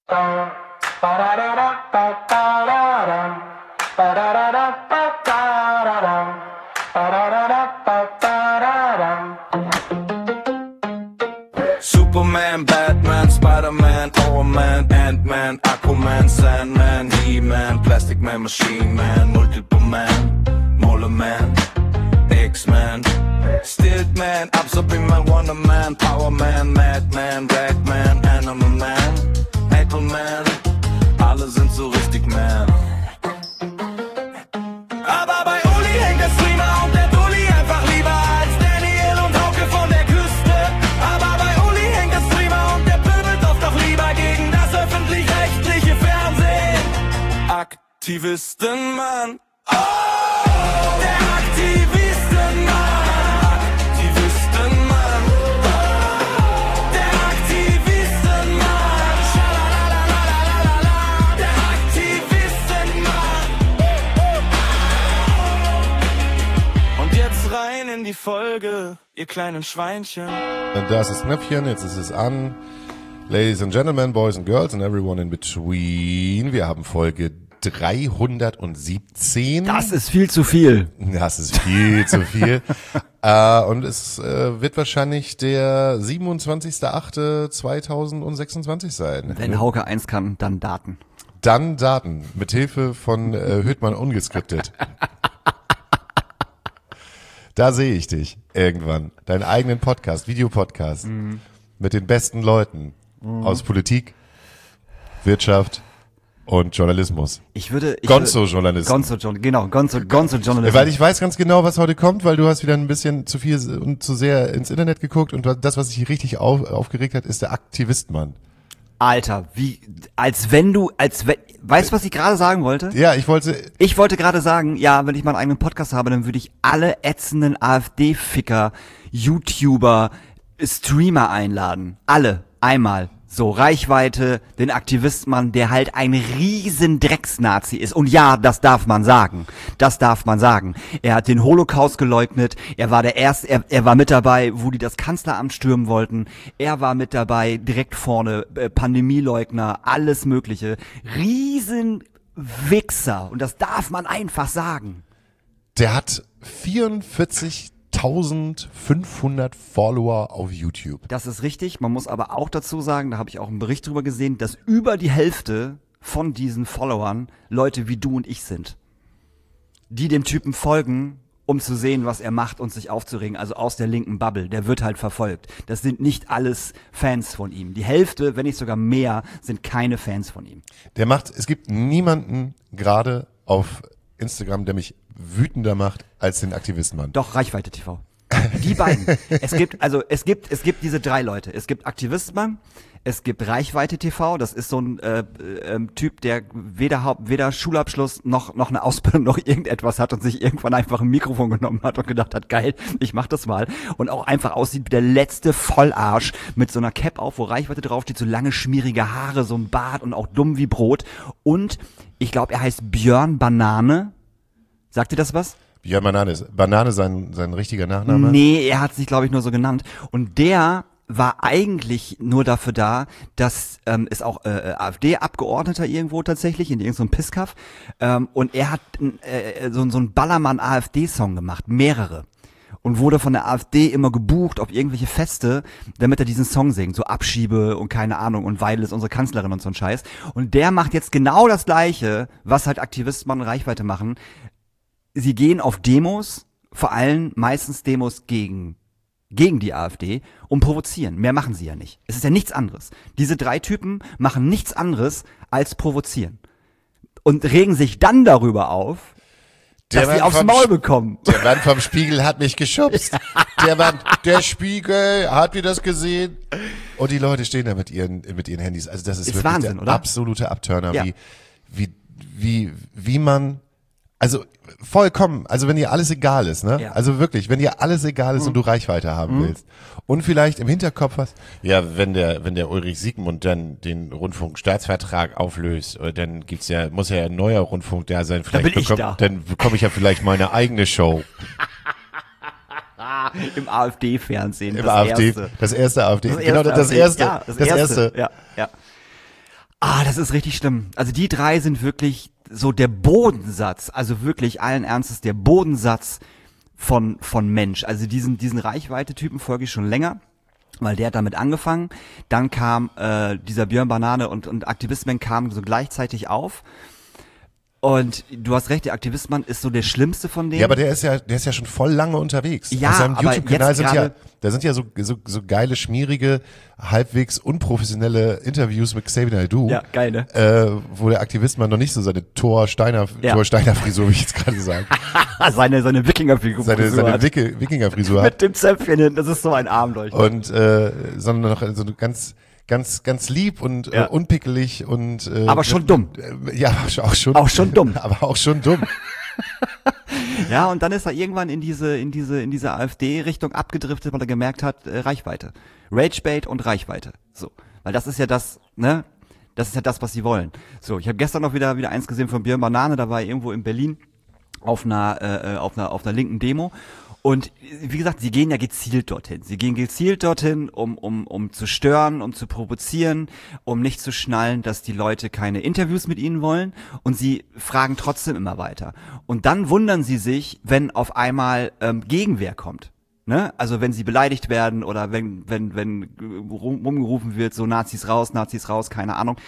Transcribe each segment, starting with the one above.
Superman, Batman, Spider-Man, Iron Man, Ant-Man, Aquaman, Sandman, He-Man, Plastic Man, Machine Man, Multiple Man, Molar Man, X-Man, Stilt Man, Absorbing Man, Wonder Man, Power Man, Madman, Ragman, Animal Man, April Man, alle sind so richtig Man. Aber bei Uli hängt der Streamer und der Dulli einfach lieber als Daniel und Hauke von der Küste. Aber bei Uli hängt der Streamer und der pöbelt oft doch lieber gegen das öffentlich-rechtliche Fernsehen. Aktivistenmann. Oh, der Aktivistenmann. Aktivistenmann. Oh, der Aktivistenmann. Schalalalalala, der Aktivistenmann. Und jetzt rein in die Folge, ihr kleinen Schweinchen. Da ist das Knöpfchen, jetzt ist es an. Ladies and Gentlemen, Boys and Girls and everyone in between. Wir haben Folge 317. Das ist viel zu viel. Das ist viel zu viel. Und es wird wahrscheinlich der 27.08.2026 sein. Wenn Hauke 1 kann, dann Daten. Dann Daten, mit Hilfe von Hüttmann ungeskriptet. Da sehe ich dich irgendwann. Deinen eigenen Podcast, Videopodcast. Mit den besten Leuten aus Politik, Wirtschaft und Journalismus. Gonzo-Journalismus. Gonzo-Journalismus. Weil ich weiß ganz genau, was heute kommt, weil du hast wieder ein bisschen zu viel und zu sehr ins Internet geguckt und das, was dich richtig aufgeregt hat, ist der Aktivistmann. Alter, weißt du, was ich gerade sagen wollte? Ja, ich wollte gerade sagen, ja, wenn ich meinen eigenen Podcast habe, dann würde ich alle ätzenden AfD-Ficker, YouTuber, Streamer einladen. Alle. Einmal. So, Reichweite, den Aktivistmann, der halt ein riesen Drecksnazi ist. Und ja, das darf man sagen. Das darf man sagen. Er hat den Holocaust geleugnet. Er war der Erste, er war mit dabei, wo die das Kanzleramt stürmen wollten. Er war mit dabei, direkt vorne, Pandemieleugner, alles Mögliche. Riesen Wichser. Und das darf man einfach sagen. Der hat 44.500 Follower auf YouTube. Das ist richtig. Man muss aber auch dazu sagen, da habe ich auch einen Bericht drüber gesehen, dass über die Hälfte von diesen Followern Leute wie du und ich sind. Die dem Typen folgen, um zu sehen, was er macht und sich aufzuregen. Also aus der linken Bubble. Der wird halt verfolgt. Das sind nicht alles Fans von ihm. Die Hälfte, wenn nicht sogar mehr, sind keine Fans von ihm. Es gibt niemanden gerade auf Instagram, der mich wütender macht als den Aktivistmann. Doch, Reichweite TV. Die beiden. Es gibt diese drei Leute. Es gibt Aktivistmann, es gibt Reichweite TV, das ist so ein Typ, der weder Schulabschluss noch eine Ausbildung noch irgendetwas hat und sich irgendwann einfach ein Mikrofon genommen hat und gedacht hat, geil, ich mach das mal. Und auch einfach aussieht wie der letzte Vollarsch mit so einer Cap auf, wo Reichweite draufsteht, so lange schmierige Haare, so ein Bart und auch dumm wie Brot. Und ich glaube, er heißt Björn Banane. Sagt dir das was? Björn Banane. Ist Banane sein richtiger Nachname? Nee, er hat sich, glaube ich, nur so genannt. Und der war eigentlich nur dafür da, dass ist auch AfD-Abgeordneter irgendwo tatsächlich, in irgendeinem Pisskaff. Und er hat so einen Ballermann-AfD-Song gemacht, mehrere. Und wurde von der AfD immer gebucht auf irgendwelche Feste, damit er diesen Song singt. So Abschiebe und keine Ahnung und Weidel ist unsere Kanzlerin und so ein Scheiß. Und der macht jetzt genau das Gleiche, was halt Aktivisten und Reichweite machen. Sie gehen auf Demos, vor allem meistens Demos gegen die AfD und provozieren. Mehr machen sie ja nicht. Es ist ja nichts anderes. Diese drei Typen machen nichts anderes als provozieren. Und regen sich dann darüber auf, dass sie aufs Maul bekommen. Der Mann vom Spiegel hat mich geschubst. Der Spiegel, habt ihr das gesehen? Und die Leute stehen da mit ihren Handys. Also das ist wirklich Wahnsinn, der oder? absolute Abturner, Ja. wie man, also vollkommen, also wenn dir alles egal ist, ne? Ja. Also wirklich, wenn dir alles egal ist und du Reichweite haben willst und vielleicht im Hinterkopf hast, ja, wenn der Ulrich Siegmund dann den Rundfunkstaatsvertrag auflöst, dann muss ja ein neuer Rundfunk da sein, Dann bekomme ich ja vielleicht meine eigene Show. Im AfD-Fernsehen. Das erste AfD. Das Genau, das erste. Ja. Das ist richtig schlimm. Also die 3 sind wirklich so der Bodensatz, also wirklich allen Ernstes der Bodensatz von Mensch. Also diesen Reichweite-Typen folge ich schon länger, weil der hat damit angefangen. Dann kam dieser Björn Banane und Aktivistman kamen so gleichzeitig auf. Und du hast recht, der Aktivistmann ist so der schlimmste von denen. Ja, aber der ist ja schon voll lange unterwegs. Ja, auf seinem aber YouTube-Kanal sind ja so geile, schmierige, halbwegs unprofessionelle Interviews mit Xavier Naidoo. Ja, geil, ne? Wo der Aktivistmann noch nicht so seine Thor-Steiner-Frisur, wie ich jetzt gerade sage. seine Wikinger-Frisur. Seine Wikinger-Frisur hat. Mit dem Zöpfchen hin, das ist so ein Armleuchter. Und, sondern noch so eine ganz lieb und unpickelig und aber schon dumm. Ja, auch schon dumm. Aber auch schon dumm. Ja, und dann ist er irgendwann in diese AfD-Richtung abgedriftet, weil er gemerkt hat, Reichweite. Ragebait und Reichweite. So. Weil das ist ja das, ne? Das ist ja das, was sie wollen. So, ich habe gestern noch wieder eins gesehen von Björn Banane, da war er irgendwo in Berlin auf einer linken Demo. Und wie gesagt, sie gehen ja gezielt dorthin. Sie gehen gezielt dorthin, um zu stören, um zu provozieren, um nicht zu schnallen, dass die Leute keine Interviews mit ihnen wollen. Und sie fragen trotzdem immer weiter. Und dann wundern sie sich, wenn auf einmal Gegenwehr kommt. Ne? Also wenn sie beleidigt werden oder wenn rumgerufen wird, so Nazis raus, keine Ahnung.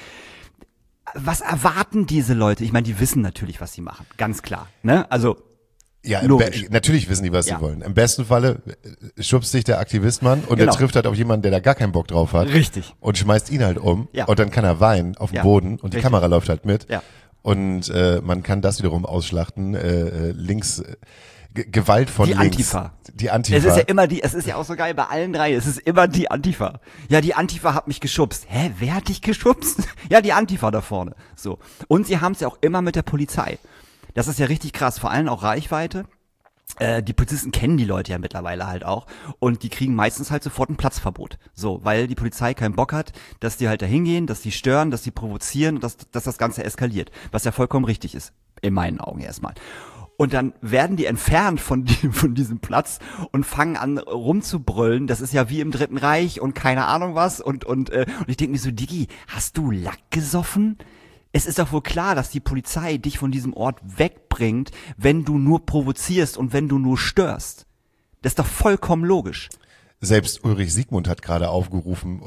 Was erwarten diese Leute? Ich meine, die wissen natürlich, was sie machen. Ganz klar. Ne? Also ja, natürlich wissen die, was sie wollen. Im besten Falle schubst sich der Aktivistmann und er trifft halt auf jemanden, der da gar keinen Bock drauf hat. Richtig. Und schmeißt ihn halt um. Ja. Und dann kann er weinen auf dem Boden und die Kamera läuft halt mit. Ja. Und man kann das wiederum ausschlachten. Links, Gewalt von links. Antifa. Die Antifa. Es ist ja auch so geil bei allen 3. Es ist immer die Antifa. Ja, die Antifa hat mich geschubst. Hä, wer hat dich geschubst? Ja, die Antifa da vorne. So. Und sie haben es ja auch immer mit der Polizei. Das ist ja richtig krass, vor allem auch Reichweite. Die Polizisten kennen die Leute ja mittlerweile halt auch und die kriegen meistens halt sofort ein Platzverbot. So, weil die Polizei keinen Bock hat, dass die halt da hingehen, dass die stören, dass die provozieren, dass das Ganze eskaliert. Was ja vollkommen richtig ist, in meinen Augen erstmal. Und dann werden die entfernt von diesem Platz und fangen an rumzubrüllen. Das ist ja wie im Dritten Reich und keine Ahnung was. Und ich denke mir so, Diggi, hast du Lack gesoffen? Es ist doch wohl klar, dass die Polizei dich von diesem Ort wegbringt, wenn du nur provozierst und wenn du nur störst. Das ist doch vollkommen logisch. Selbst Ulrich Siegmund hat gerade aufgerufen,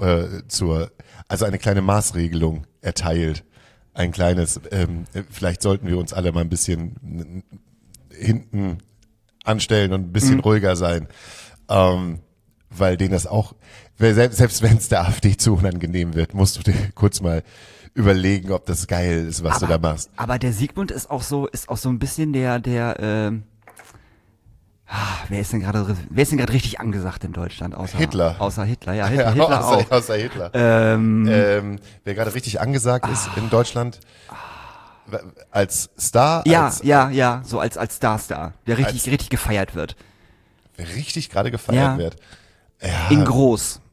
also eine kleine Maßregelung erteilt. Ein kleines, vielleicht sollten wir uns alle mal ein bisschen hinten anstellen und ein bisschen ruhiger sein. Weil denen das auch, selbst wenn es der AfD zu unangenehm wird, musst du dir kurz mal überlegen, ob das geil ist, was du da machst. Aber der Siegmund ist auch so ein bisschen wer ist denn gerade richtig angesagt in Deutschland? Hitler. Außer Hitler, ja. Hitler auch. Außer Hitler. Wer gerade richtig angesagt ist in Deutschland, als Star? Ja, so als Star, der richtig gefeiert wird. Wer richtig gerade gefeiert wird. Ja. In groß.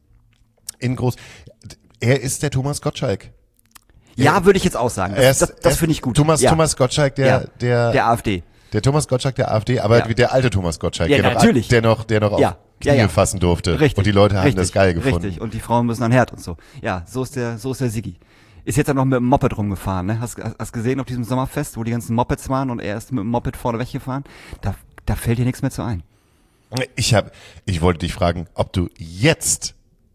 Er ist der Thomas Gottschalk. Ja, würde ich jetzt auch sagen. Das finde ich gut. Thomas Gottschalk, der AfD. Der Thomas Gottschalk der AfD, aber der alte Thomas Gottschalk, der noch auf Knie fassen durfte. Richtig. Und die Leute haben das geil gefunden. Richtig. Und die Frauen müssen an Herd und so. Ja, so ist der Siggi. Ist jetzt dann noch mit dem Moped rumgefahren, ne? Hast gesehen auf diesem Sommerfest, wo die ganzen Mopeds waren und er ist mit dem Moped vorne weggefahren? Da fällt dir nichts mehr zu ein. Ich wollte dich fragen, ob du jetzt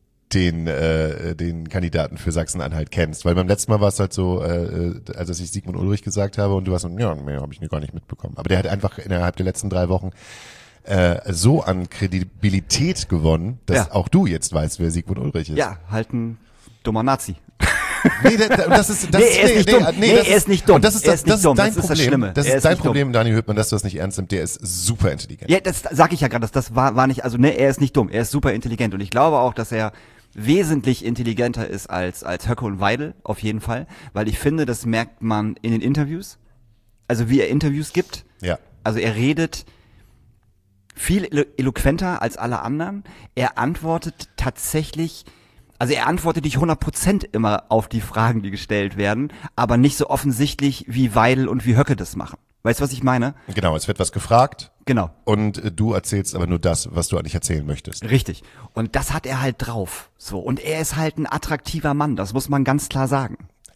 den Kandidaten für Sachsen-Anhalt kennst, weil beim letzten Mal war es halt so, als ich Sigmund Ulrich gesagt habe und du warst so, ja, mehr habe ich gar nicht mitbekommen. Aber der hat einfach innerhalb der letzten 3 Wochen so an Kredibilität gewonnen, dass auch du jetzt weißt, wer Sigmund Ulrich ist. Ja, halt ein dummer Nazi. Nee, er ist nicht dumm. Und das ist dein Problem. Das ist dein Problem, Daniel Hüttmann, dass du das nicht ernst nimmst. Der ist super intelligent. Ja, das sag ich ja gerade. Das war nicht, also er ist nicht dumm. Er ist super intelligent. Und ich glaube auch, dass er wesentlich intelligenter ist als Höcke und Weidel, auf jeden Fall. Weil ich finde, das merkt man in den Interviews. Also wie er Interviews gibt. Ja. Also er redet viel eloquenter als alle anderen. Er antwortet tatsächlich, also er antwortet nicht 100% immer auf die Fragen, die gestellt werden, aber nicht so offensichtlich, wie Weidel und wie Höcke das machen. Weißt du, was ich meine? Genau, es wird was gefragt. Genau. Und du erzählst aber nur das, was du eigentlich erzählen möchtest. Richtig. Und das hat er halt drauf. So. Und er ist halt ein attraktiver Mann, das muss man ganz klar sagen.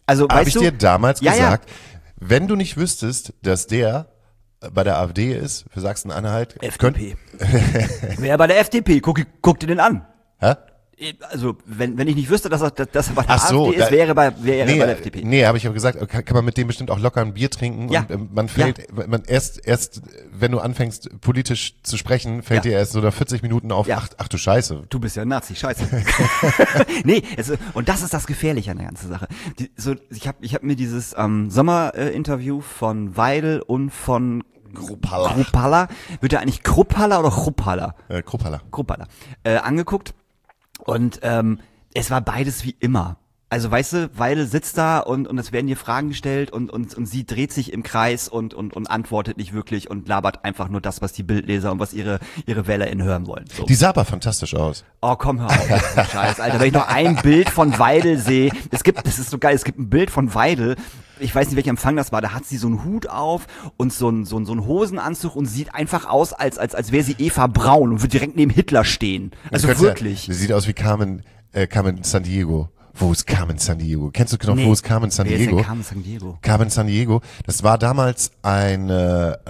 Also, Habe weißt ich du, dir damals Ja, ja. gesagt, wenn du nicht wüsstest, dass der bei der AfD ist, für Sachsen-Anhalt. FDP. Wer bei der FDP? Guck dir den an. Hä? Also, wenn ich nicht wüsste, dass er bei der Ach so, AfD ist, wäre er bei der FDP. Nee, habe ich aber gesagt, kann man mit dem bestimmt auch locker ein Bier trinken Ja. und man fällt, man erst, wenn du anfängst politisch zu sprechen, fällt dir erst so nach 40 Minuten auf, ach du Scheiße. Du bist ja ein Nazi, scheiße. Nee, und das ist das Gefährliche an der ganzen Sache. Ich hab mir dieses Sommerinterview von Weidel und von Kruppalla, wird er eigentlich Kruppalla oder Kruppalla? Kruppalla. Angeguckt. Und es war beides wie immer. Also weißt du, Weidel sitzt da und es werden ihr Fragen gestellt und sie dreht sich im Kreis und antwortet nicht wirklich und labert einfach nur das, was die Bildleser und was ihre WählerInnen hören wollen. So. Die sah aber fantastisch aus. Oh, komm, hör auf, Scheiß, Alter. Wenn ich noch ein Bild von Weidel sehe, das ist so geil, es gibt ein Bild von Weidel, ich weiß nicht, welcher Empfang das war, da hat sie so einen Hut auf und so einen Hosenanzug und sieht einfach aus, als wäre sie Eva Braun und würde direkt neben Hitler stehen. Also wirklich. Sie sieht aus wie Carmen Sandiego. Wo ist Carmen Sandiego? Kennst du noch, wo ist Carmen Sandiego? Wer ist denn Carmen Sandiego? Carmen Sandiego, das war damals eine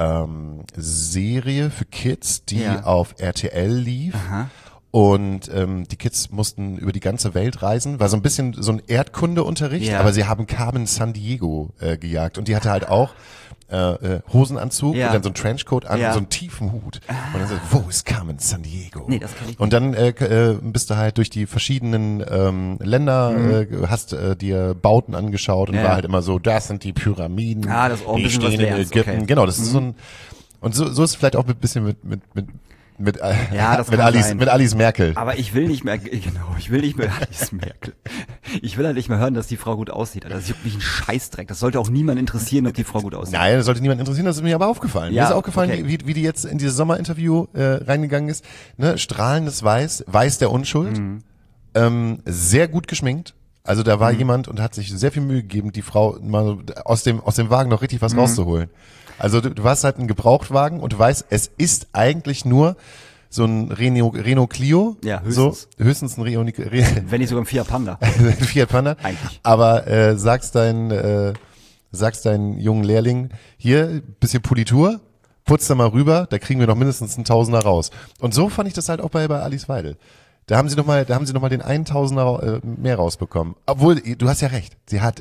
Serie für Kids, die auf RTL lief. Aha. Und die Kids mussten über die ganze Welt reisen. War so ein bisschen so ein Erdkundeunterricht, aber sie haben Carmen Sandiego gejagt. Und die hatte halt auch Hosenanzug und dann so ein Trenchcoat an und so einen tiefen Hut. Und dann so, wo ist Carmen Sandiego? Nee, das kann ich nicht. Und dann bist du halt durch die verschiedenen Länder, hast dir Bauten angeschaut und war halt immer so, das sind die Pyramiden, das ist auch ein die bisschen was stehen in wert, Ägypten. okay. Genau, das ist so ein, und so ist es vielleicht auch ein bisschen mit Alice Merkel. Aber ich will nicht mehr Alice Merkel. Ich will halt nicht mehr hören, dass die Frau gut aussieht. Alter. Das juckt mich ein Scheißdreck. Das sollte auch niemand interessieren, ob die Frau gut aussieht. Nein, das sollte niemand interessieren, das ist mir aber aufgefallen. Ja, mir ist aufgefallen, okay. wie die jetzt in dieses Sommerinterview reingegangen ist. Ne? Strahlendes Weiß der Unschuld. Sehr gut geschminkt. Also da war jemand und hat sich sehr viel Mühe gegeben, die Frau mal aus dem Wagen noch richtig was rauszuholen. Also du hast halt einen Gebrauchtwagen und du weißt, es ist eigentlich nur so ein Renault Clio. Ja, höchstens. So, höchstens ein Wenn nicht sogar ein Fiat Panda. Fiat Panda. Eigentlich. Aber sagst deinen jungen Lehrling, hier, bisschen Politur, putz da mal rüber, da kriegen wir noch mindestens einen Tausender raus. Und so fand ich das halt auch bei Alice Weidel. Da haben sie noch mal den einen Tausender mehr rausbekommen. Obwohl, du hast ja recht.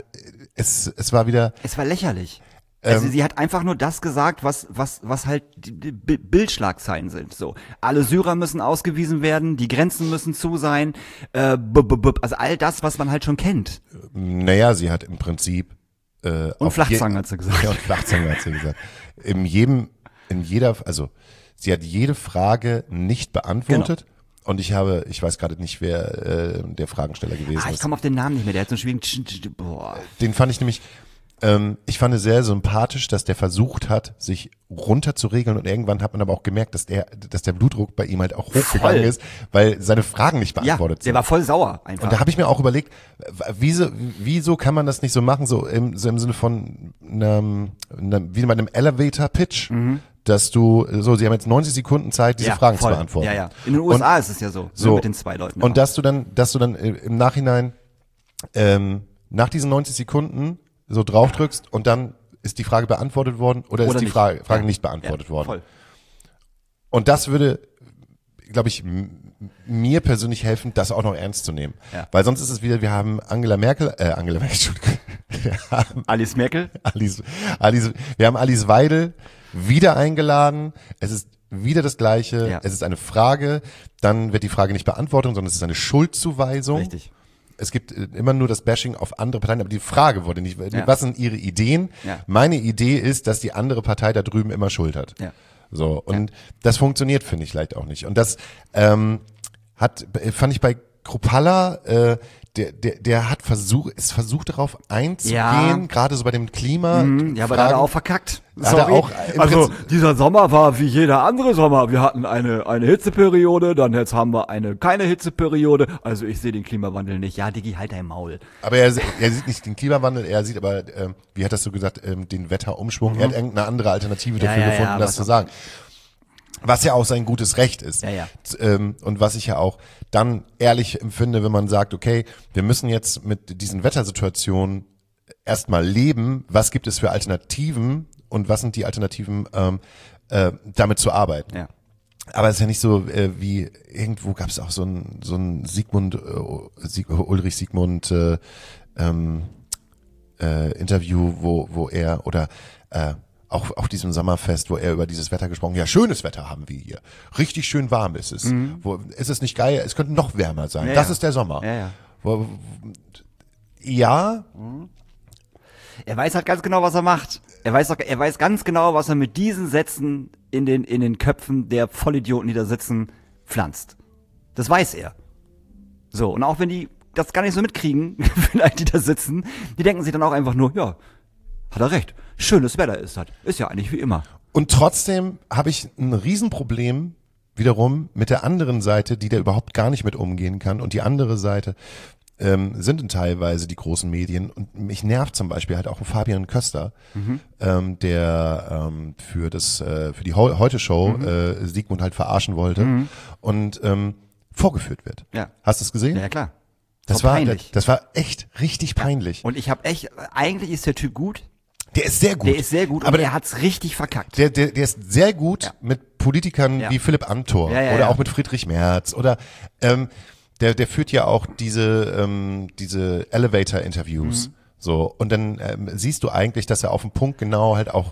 Es war lächerlich. Also sie hat einfach nur das gesagt, was halt die Bildschlagzeilen sind. So, alle Syrer müssen ausgewiesen werden, die Grenzen müssen zu sein, also all das, was man halt schon kennt. Naja, sie hat im Prinzip und Flachzangen hat sie gesagt. Ja, und Flachzangen hat sie gesagt. Also sie hat jede Frage nicht beantwortet. Genau. Und ich weiß gerade nicht, wer der Fragensteller gewesen ist. Ich komme auf den Namen nicht mehr, der hat so einen schwierigen Den fand ich nämlich, ich fand es sehr sympathisch, dass der versucht hat, sich runterzuregeln und irgendwann hat man aber auch gemerkt, dass der Blutdruck bei ihm halt auch hochgegangen ist, weil seine Fragen nicht beantwortet sind. Der war voll sauer einfach. Und da habe ich mir auch überlegt, wieso kann man das nicht so machen, so im Sinne von wie bei einem Elevator-Pitch, dass sie haben jetzt 90 Sekunden Zeit, diese Fragen zu beantworten. Ja. In den USA ist es ja so mit den 2 Leuten. Und dass du dann im Nachhinein nach diesen 90 Sekunden so drauf drückst und dann ist die Frage beantwortet worden oder ist die Frage nicht beantwortet worden. Voll. Und das würde, glaube ich, mir persönlich helfen, das auch noch ernst zu nehmen. Ja. Weil sonst ist es wieder, wir haben Alice Merkel. Wir haben Alice Weidel wieder eingeladen. Es ist wieder das Gleiche. Ja. Es ist eine Frage, dann wird die Frage nicht beantwortet, sondern es ist eine Schuldzuweisung. Richtig. Es gibt immer nur das Bashing auf andere Parteien, aber die Frage wurde nicht, was sind ihre Ideen? Ja. Meine Idee ist, dass die andere Partei da drüben immer Schuld hat. Ja. So, und das funktioniert, finde ich, vielleicht auch nicht. Und das fand ich bei Kruppalla, der ist versucht darauf einzugehen, gerade so bei dem Klima. Ja, aber da hat er auch verkackt. Dieser Sommer war wie jeder andere Sommer. Wir hatten eine Hitzeperiode, dann jetzt haben wir keine Hitzeperiode. Also ich sehe den Klimawandel nicht. Ja, Digi, halt dein Maul. Aber er sieht nicht den Klimawandel, er sieht aber, wie hat das so gesagt, den Wetterumschwung. Er hat irgendeine andere Alternative dafür gefunden, das zu sagen. Was ja auch sein gutes Recht ist. Ja. Und was ich ja auch dann ehrlich empfinde, wenn man sagt, okay, wir müssen jetzt mit diesen Wettersituationen erstmal leben, was gibt es für Alternativen und was sind die Alternativen, damit zu arbeiten. Ja. Aber es ist ja nicht so, wie irgendwo gab es auch so ein Ulrich Siegmund Interview, wo er oder auch auf diesem Sommerfest, wo er über dieses Wetter gesprochen hat. Ja, schönes Wetter haben wir hier. Richtig schön warm ist es. Ist es nicht geil? Es könnte noch wärmer sein. Ja, das ja. ist der Sommer. Ja. Ja. Er weiß halt ganz genau, was er macht. Er weiß ganz genau, was er mit diesen Sätzen in den Köpfen der Vollidioten, die da sitzen, pflanzt. Das weiß er. So, und auch wenn die das gar nicht so mitkriegen, vielleicht die da sitzen, die denken sich dann auch einfach nur, ja, hat er recht. Schönes Wetter ist das. Ist ja eigentlich wie immer. Und trotzdem habe ich ein Riesenproblem wiederum mit der anderen Seite, die da überhaupt gar nicht mit umgehen kann. Und die andere Seite sind dann teilweise die großen Medien. Und mich nervt zum Beispiel halt auch Fabian Köster, der für die Heute-Show Sigmund halt verarschen wollte und vorgeführt wird. Ja. Hast du es gesehen? Ja, klar. Das war echt richtig peinlich. Und ich habe eigentlich ist der Typ gut. Der ist sehr gut. Aber er hat's richtig verkackt. Der ist sehr gut mit Politikern wie Philipp Amthor oder auch mit Friedrich Merz oder der führt ja auch diese Elevator-Interviews. So, und dann siehst du eigentlich, dass er auf den Punkt genau halt auch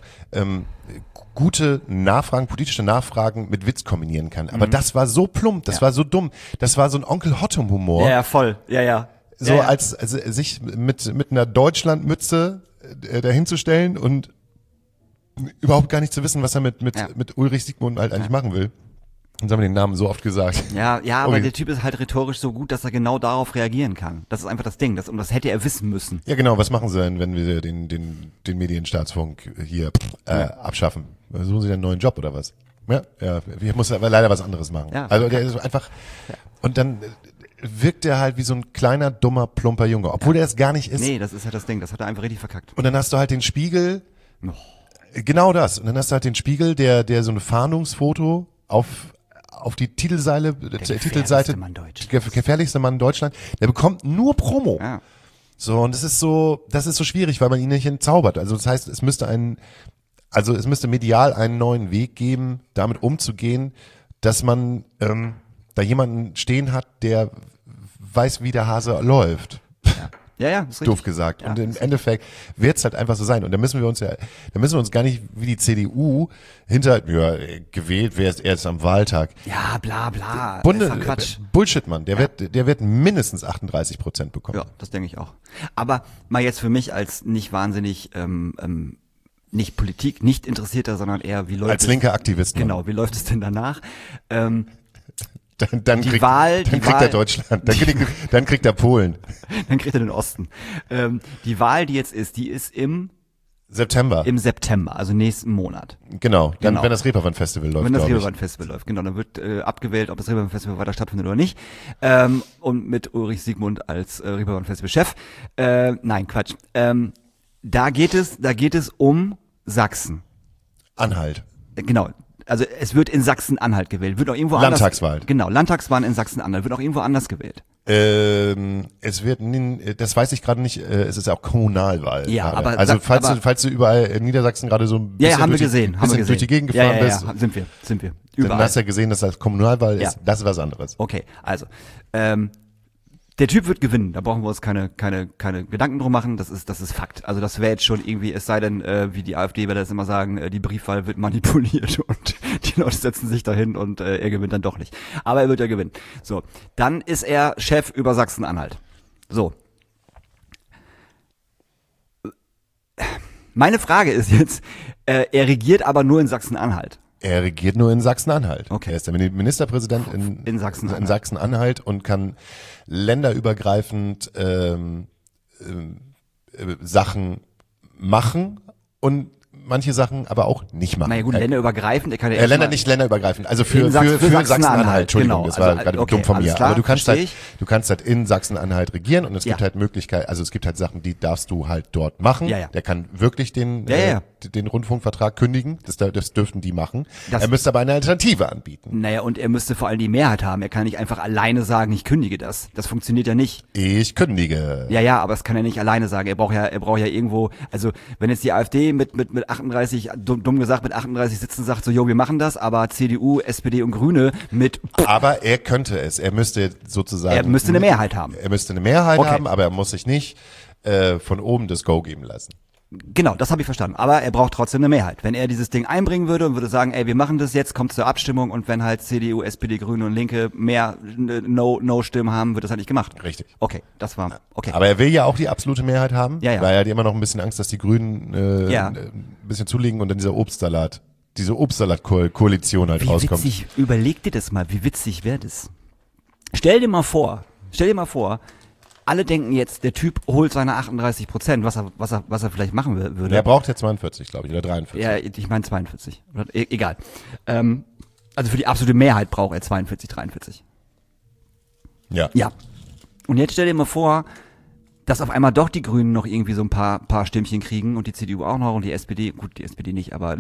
gute Nachfragen, politische Nachfragen mit Witz kombinieren kann. Aber das war so plump, das war so dumm, das war so ein Onkel Hottum-Humor. Ja, voll. Ja. So als sich mit einer Deutschlandmütze dahinzustellen und überhaupt gar nicht zu wissen, was er mit Ulrich Siegmund halt eigentlich machen will. Jetzt haben wir den Namen so oft gesagt. Ja, aber der Typ ist halt rhetorisch so gut, dass er genau darauf reagieren kann. Das ist einfach das Ding. Und das hätte er wissen müssen. Ja, genau. Was machen sie denn, wenn wir den Medienstaatsfunk hier abschaffen? Suchen sie einen neuen Job oder was? Ja, wir müssen aber leider was anderes machen. Ja, also der ist einfach, und dann wirkt er halt wie so ein kleiner, dummer, plumper Junge, obwohl der es gar nicht ist. Nee, das ist ja das Ding. Das hat er einfach richtig verkackt. Und dann hast du halt den Spiegel. Genau das. Und dann hast du halt den Spiegel, der so ein Fahndungsfoto auf die Titelseite, gefährlichste Mann Deutschland, der bekommt nur Promo. Ja. So, und das ist so schwierig, weil man ihn nicht entzaubert. Also das heißt, es müsste medial einen neuen Weg geben, damit umzugehen, dass man da jemanden stehen hat, der weiß, wie der Hase läuft. Ja, ist richtig. Doof gesagt. Ja, und im Endeffekt wird's halt einfach so sein. Und da müssen wir uns gar nicht wie die CDU gewählt, wer ist erst am Wahltag. Ja, bla, Quatsch. Bullshit, Mann. Der wird mindestens 38% bekommen. Ja, das denke ich auch. Aber mal jetzt für mich als nicht wahnsinnig, nicht Politik, nicht Interessierter, sondern eher, wie läuft als linker Aktivist. Genau, wie läuft es denn danach? Dann kriegt er Deutschland, dann kriegt er Polen. Dann kriegt er den Osten. Die Wahl, die jetzt ist, die ist im September, also nächsten Monat. Genau, wenn das Reeperbahn-Festival läuft. Wenn das Reeperbahn-Festival läuft, genau, dann wird abgewählt, ob das Reeperbahn-Festival weiter stattfindet oder nicht. Und mit Ulrich Siegmund als Reeperbahn-Festival-Chef. Nein, Quatsch. Da geht es um Sachsen. Anhalt. Genau. Also es wird in Sachsen-Anhalt gewählt. Wird auch irgendwo Landtagswahl. Anders. Genau, Landtagswahlen in Sachsen-Anhalt. Wird auch irgendwo anders gewählt. Es wird, das weiß ich gerade nicht, es ist ja auch Kommunalwahl. Ja, gerade. aber also falls du überall in Niedersachsen gerade so ein bisschen, durch die Gegend gefahren bist. Ja, sind wir. Überall. Dann hast du ja gesehen, dass das Kommunalwahl ist. Das ist was anderes. Okay, also der Typ wird gewinnen, da brauchen wir uns keine Gedanken drum machen, das ist Fakt. Also das wäre jetzt schon irgendwie, es sei denn, wie die AfD das immer sagen, die Briefwahl wird manipuliert und die Leute setzen sich dahin und er gewinnt dann doch nicht. Aber er wird ja gewinnen. So, dann ist er Chef über Sachsen-Anhalt. So. Meine Frage ist jetzt, er regiert aber nur in Sachsen-Anhalt. Er regiert nur in Sachsen-Anhalt. Okay. Er ist der Ministerpräsident in Sachsen-Anhalt und kann länderübergreifend Sachen machen und manche Sachen aber auch nicht machen. Na ja gut, länderübergreifend, er kann ja nicht länderübergreifend, also für Sachsen-Anhalt, Entschuldigung, genau, das war gerade dumm von mir. Klar, aber du kannst halt in Sachsen-Anhalt regieren und es gibt halt Möglichkeiten, also es gibt halt Sachen, die darfst du halt dort machen. Ja. Der kann wirklich den den Rundfunkvertrag kündigen. Das dürften die machen. Das- Er müsste aber eine Alternative anbieten. Naja, und er müsste vor allem die Mehrheit haben. Er kann nicht einfach alleine sagen, ich kündige das. Das funktioniert ja nicht. Ich kündige. Ja, aber das kann er nicht alleine sagen. Er braucht ja irgendwo, also wenn jetzt die AfD mit 38, dumm gesagt, mit 38 Sitzen sagt, so, jo, wir machen das, aber CDU, SPD und Grüne mit, Aber er könnte es. Er müsste sozusagen. er müsste eine Mehrheit haben. Er müsste eine Mehrheit Okay. haben, aber er muss sich nicht von oben das Go geben lassen. Genau, das habe ich verstanden. Aber er braucht trotzdem eine Mehrheit. Wenn er dieses Ding einbringen würde und würde sagen, ey, wir machen das jetzt, kommt zur Abstimmung und wenn halt CDU, SPD, Grüne und Linke mehr No-Stimmen haben, wird das halt nicht gemacht. Richtig. Okay, das war, okay. Aber er will ja auch die absolute Mehrheit haben, Ja. weil er hat immer noch ein bisschen Angst, dass die Grünen ein bisschen zulegen und dann diese Obstsalat-Koalition halt Wie rauskommt. witzig, überleg dir das mal, wie witzig wäre das? Stell dir mal vor, alle denken jetzt, der Typ holt seine 38%, was er vielleicht machen würde. Er braucht ja 42, glaube ich, oder 43. Ja, ich meine 42. Egal. Also für die absolute Mehrheit braucht er 42, 43. Ja. Ja. Und jetzt stell dir mal vor, dass auf einmal doch die Grünen noch irgendwie so ein paar Stimmchen kriegen und die CDU auch noch und die SPD, gut, die SPD nicht, aber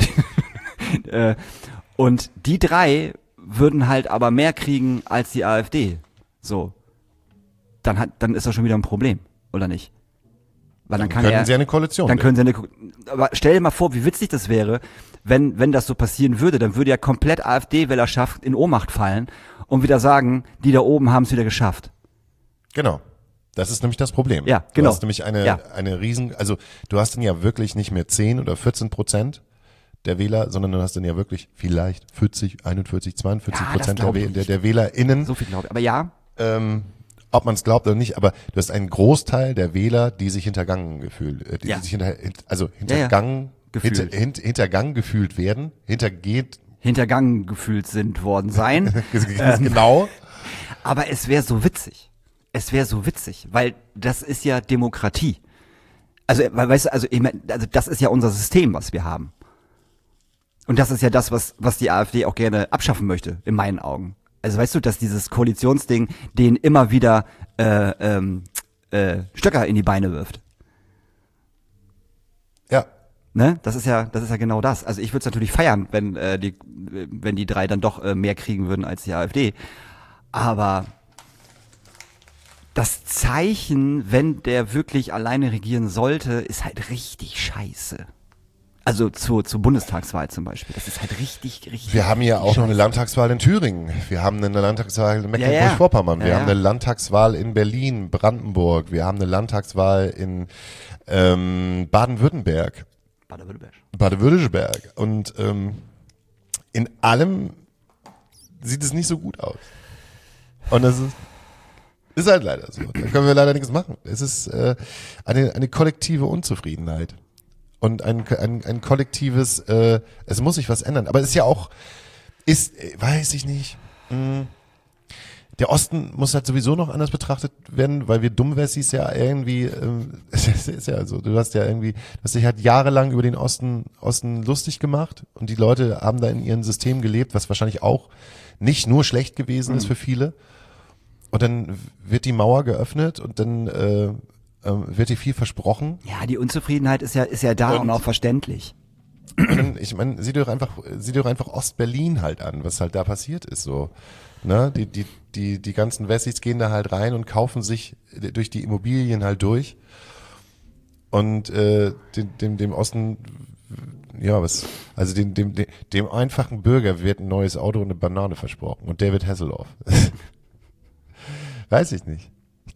und die drei würden halt aber mehr kriegen als die AfD. So. Dann ist das schon wieder ein Problem, oder nicht? Weil dann kann Könnten sie eine Koalition dann können sie aber stell dir mal vor, wie witzig das wäre, wenn das so passieren würde, dann würde ja komplett AfD-Wählerschaft in Ohnmacht fallen und wieder sagen, die da oben haben es wieder geschafft. Genau. Das ist nämlich das Problem. Ja, genau. Du hast nämlich eine riesen, also du hast dann ja wirklich nicht mehr 10 oder 14% der Wähler, sondern du hast dann ja wirklich vielleicht 40, 41, 42% der WählerInnen. So viel glaube ich. Aber ja. Ob man es glaubt oder nicht, aber du hast einen Großteil der Wähler, die sich hintergangen gefühlt, hintergangen gefühlt werden, Hintergangen gefühlt sind worden sein. genau. Aber es wäre so witzig. Weil das ist ja Demokratie. Also, weißt du, also das ist ja unser System, was wir haben. Und das ist ja das, was die AfD auch gerne abschaffen möchte, in meinen Augen. Also weißt du, dass dieses Koalitionsding denen immer wieder Stöcker in die Beine wirft. Ja. Ne? Das ist ja genau das. Also ich würde es natürlich feiern, wenn die drei dann doch mehr kriegen würden als die AfD. Aber das Zeichen, wenn der wirklich alleine regieren sollte, ist halt richtig scheiße. Also zur Bundestagswahl zum Beispiel. Das ist halt richtig. Wir haben ja auch noch eine Landtagswahl in Thüringen. Wir haben eine Landtagswahl in Mecklenburg-Vorpommern. Wir haben eine Landtagswahl in Berlin, Brandenburg. Wir haben eine Landtagswahl in Baden-Württemberg. Baden-Württemberg. Und in allem sieht es nicht so gut aus. Und das ist halt leider so. Da können wir leider nichts machen. Es ist eine kollektive Unzufriedenheit. Und ein kollektives, es muss sich was ändern. Aber es ist ja auch, weiß ich nicht. Der Osten muss halt sowieso noch anders betrachtet werden, weil wir Dummwessis ja irgendwie, es ist ja so, du hast dich halt jahrelang über den Osten lustig gemacht und die Leute haben da in ihrem System gelebt, was wahrscheinlich auch nicht nur schlecht gewesen ist für viele. Und dann wird die Mauer geöffnet und dann wird dir viel versprochen. Ja, die Unzufriedenheit ist ja da und auch verständlich. Und ich meine, sieh dir doch einfach Ostberlin halt an, was halt da passiert ist, so. Ne? Die ganzen Wessis gehen da halt rein und kaufen sich durch die Immobilien halt durch. Und dem Osten, ja, dem einfachen Bürger wird ein neues Auto und eine Banane versprochen. Und David Hasselhoff. Weiß ich nicht.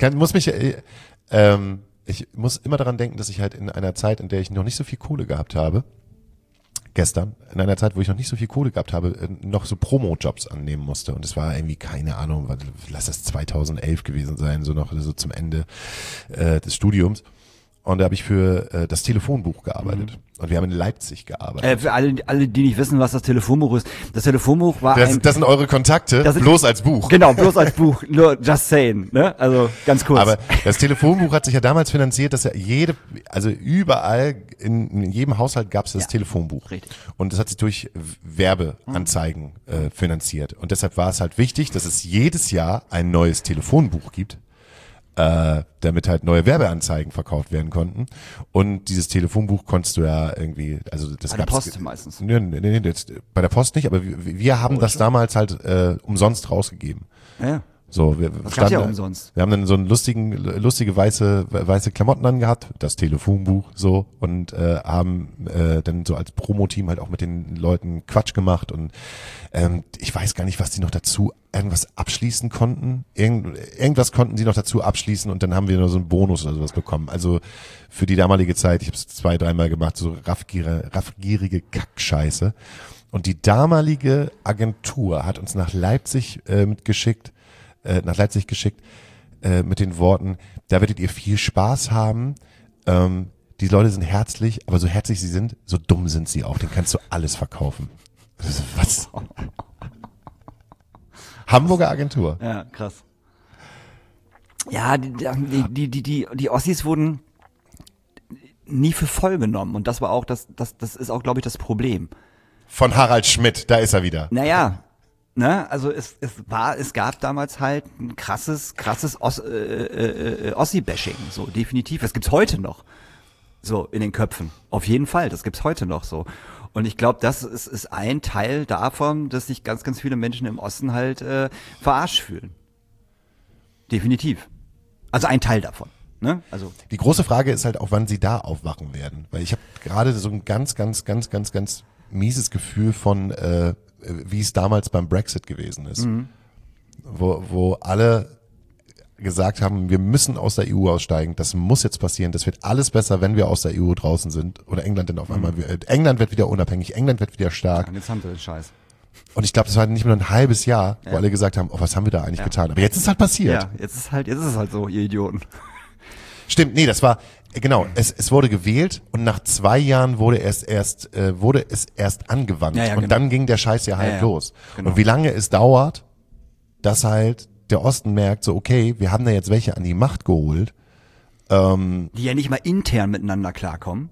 Ich muss immer daran denken, dass ich halt in einer Zeit, in der ich noch nicht so viel Kohle gehabt habe, in einer Zeit, wo ich noch nicht so viel Kohle gehabt habe, noch so Promo-Jobs annehmen musste. Und es war irgendwie, keine Ahnung, lass das 2011 gewesen sein, so noch so zum Ende des Studiums. Und da habe ich für das Telefonbuch gearbeitet. Und wir haben in Leipzig gearbeitet. Für alle, die nicht wissen, was das Telefonbuch ist. Das Telefonbuch war das sind eure Kontakte, bloß als Buch. Genau, bloß als Buch. Nur just saying, ne? Also ganz kurz. Aber das Telefonbuch hat sich ja damals finanziert, dass ja überall, in jedem Haushalt gab es das Telefonbuch. Richtig. Und das hat sich durch Werbeanzeigen finanziert. Und deshalb war es halt wichtig, dass es jedes Jahr ein neues Telefonbuch gibt. damit halt neue Werbeanzeigen verkauft werden konnten. Und dieses Telefonbuch konntest du ja irgendwie, also das Bei der gab's, Post meistens. Nee, bei der Post nicht, aber wir haben das damals halt umsonst rausgegeben. Ja. So, Das gab's ja umsonst. Wir haben dann so einen lustige weiße Klamotten angehabt, das Telefonbuch so und haben dann so als Promo-Team halt auch mit den Leuten Quatsch gemacht und ich weiß gar nicht, was die noch dazu irgendwas abschließen konnten. Irgendwas konnten sie noch dazu abschließen und dann haben wir noch so einen Bonus oder sowas bekommen. Also für die damalige Zeit, ich habe es 2-3 Mal gemacht, so raffgierige Kackscheiße. Und die damalige Agentur hat uns nach Leipzig geschickt mit den Worten, da werdet ihr viel Spaß haben. Die Leute sind herzlich, aber so herzlich sie sind, so dumm sind sie auch. Den kannst du alles verkaufen. Was? Hamburger Agentur. Ja, krass. Ja, die Ossis wurden nie für voll genommen und das war auch das ist auch, glaube ich, das Problem. Von Harald Schmidt, da ist er wieder. Naja, ne, also es gab damals halt ein krasses Ossi-Bashing, so definitiv. Das gibt's heute noch, so in den Köpfen. Auf jeden Fall, das gibt's heute noch so. Und ich glaube, das ist ein Teil davon, dass sich ganz, ganz viele Menschen im Osten halt verarscht fühlen. Definitiv. Also ein Teil davon. Ne? Also die große Frage ist halt auch, wann sie da aufwachen werden. Weil ich habe gerade so ein ganz mieses Gefühl von, wie es damals beim Brexit gewesen ist. Mhm. Wo alle gesagt haben, wir müssen aus der EU aussteigen, das muss jetzt passieren, das wird alles besser, wenn wir aus der EU draußen sind oder England dann auf einmal, England wird wieder unabhängig, England wird wieder stark. Und jetzt haben sie den Scheiß. Und ich glaube, das war nicht mehr nur ein halbes Jahr, wo alle gesagt haben, oh, was haben wir da eigentlich getan? Aber jetzt ist es halt passiert. Ja, jetzt ist es halt so, ihr Idioten. Stimmt, nee, das war, genau, es wurde gewählt und nach 2 Jahren wurde es erst angewandt. Ja, und genau. dann ging der Scheiß ja halt los. Genau. Und wie lange es dauert, dass halt der Osten merkt, so okay, wir haben da jetzt welche an die Macht geholt. Die ja nicht mal intern miteinander klarkommen.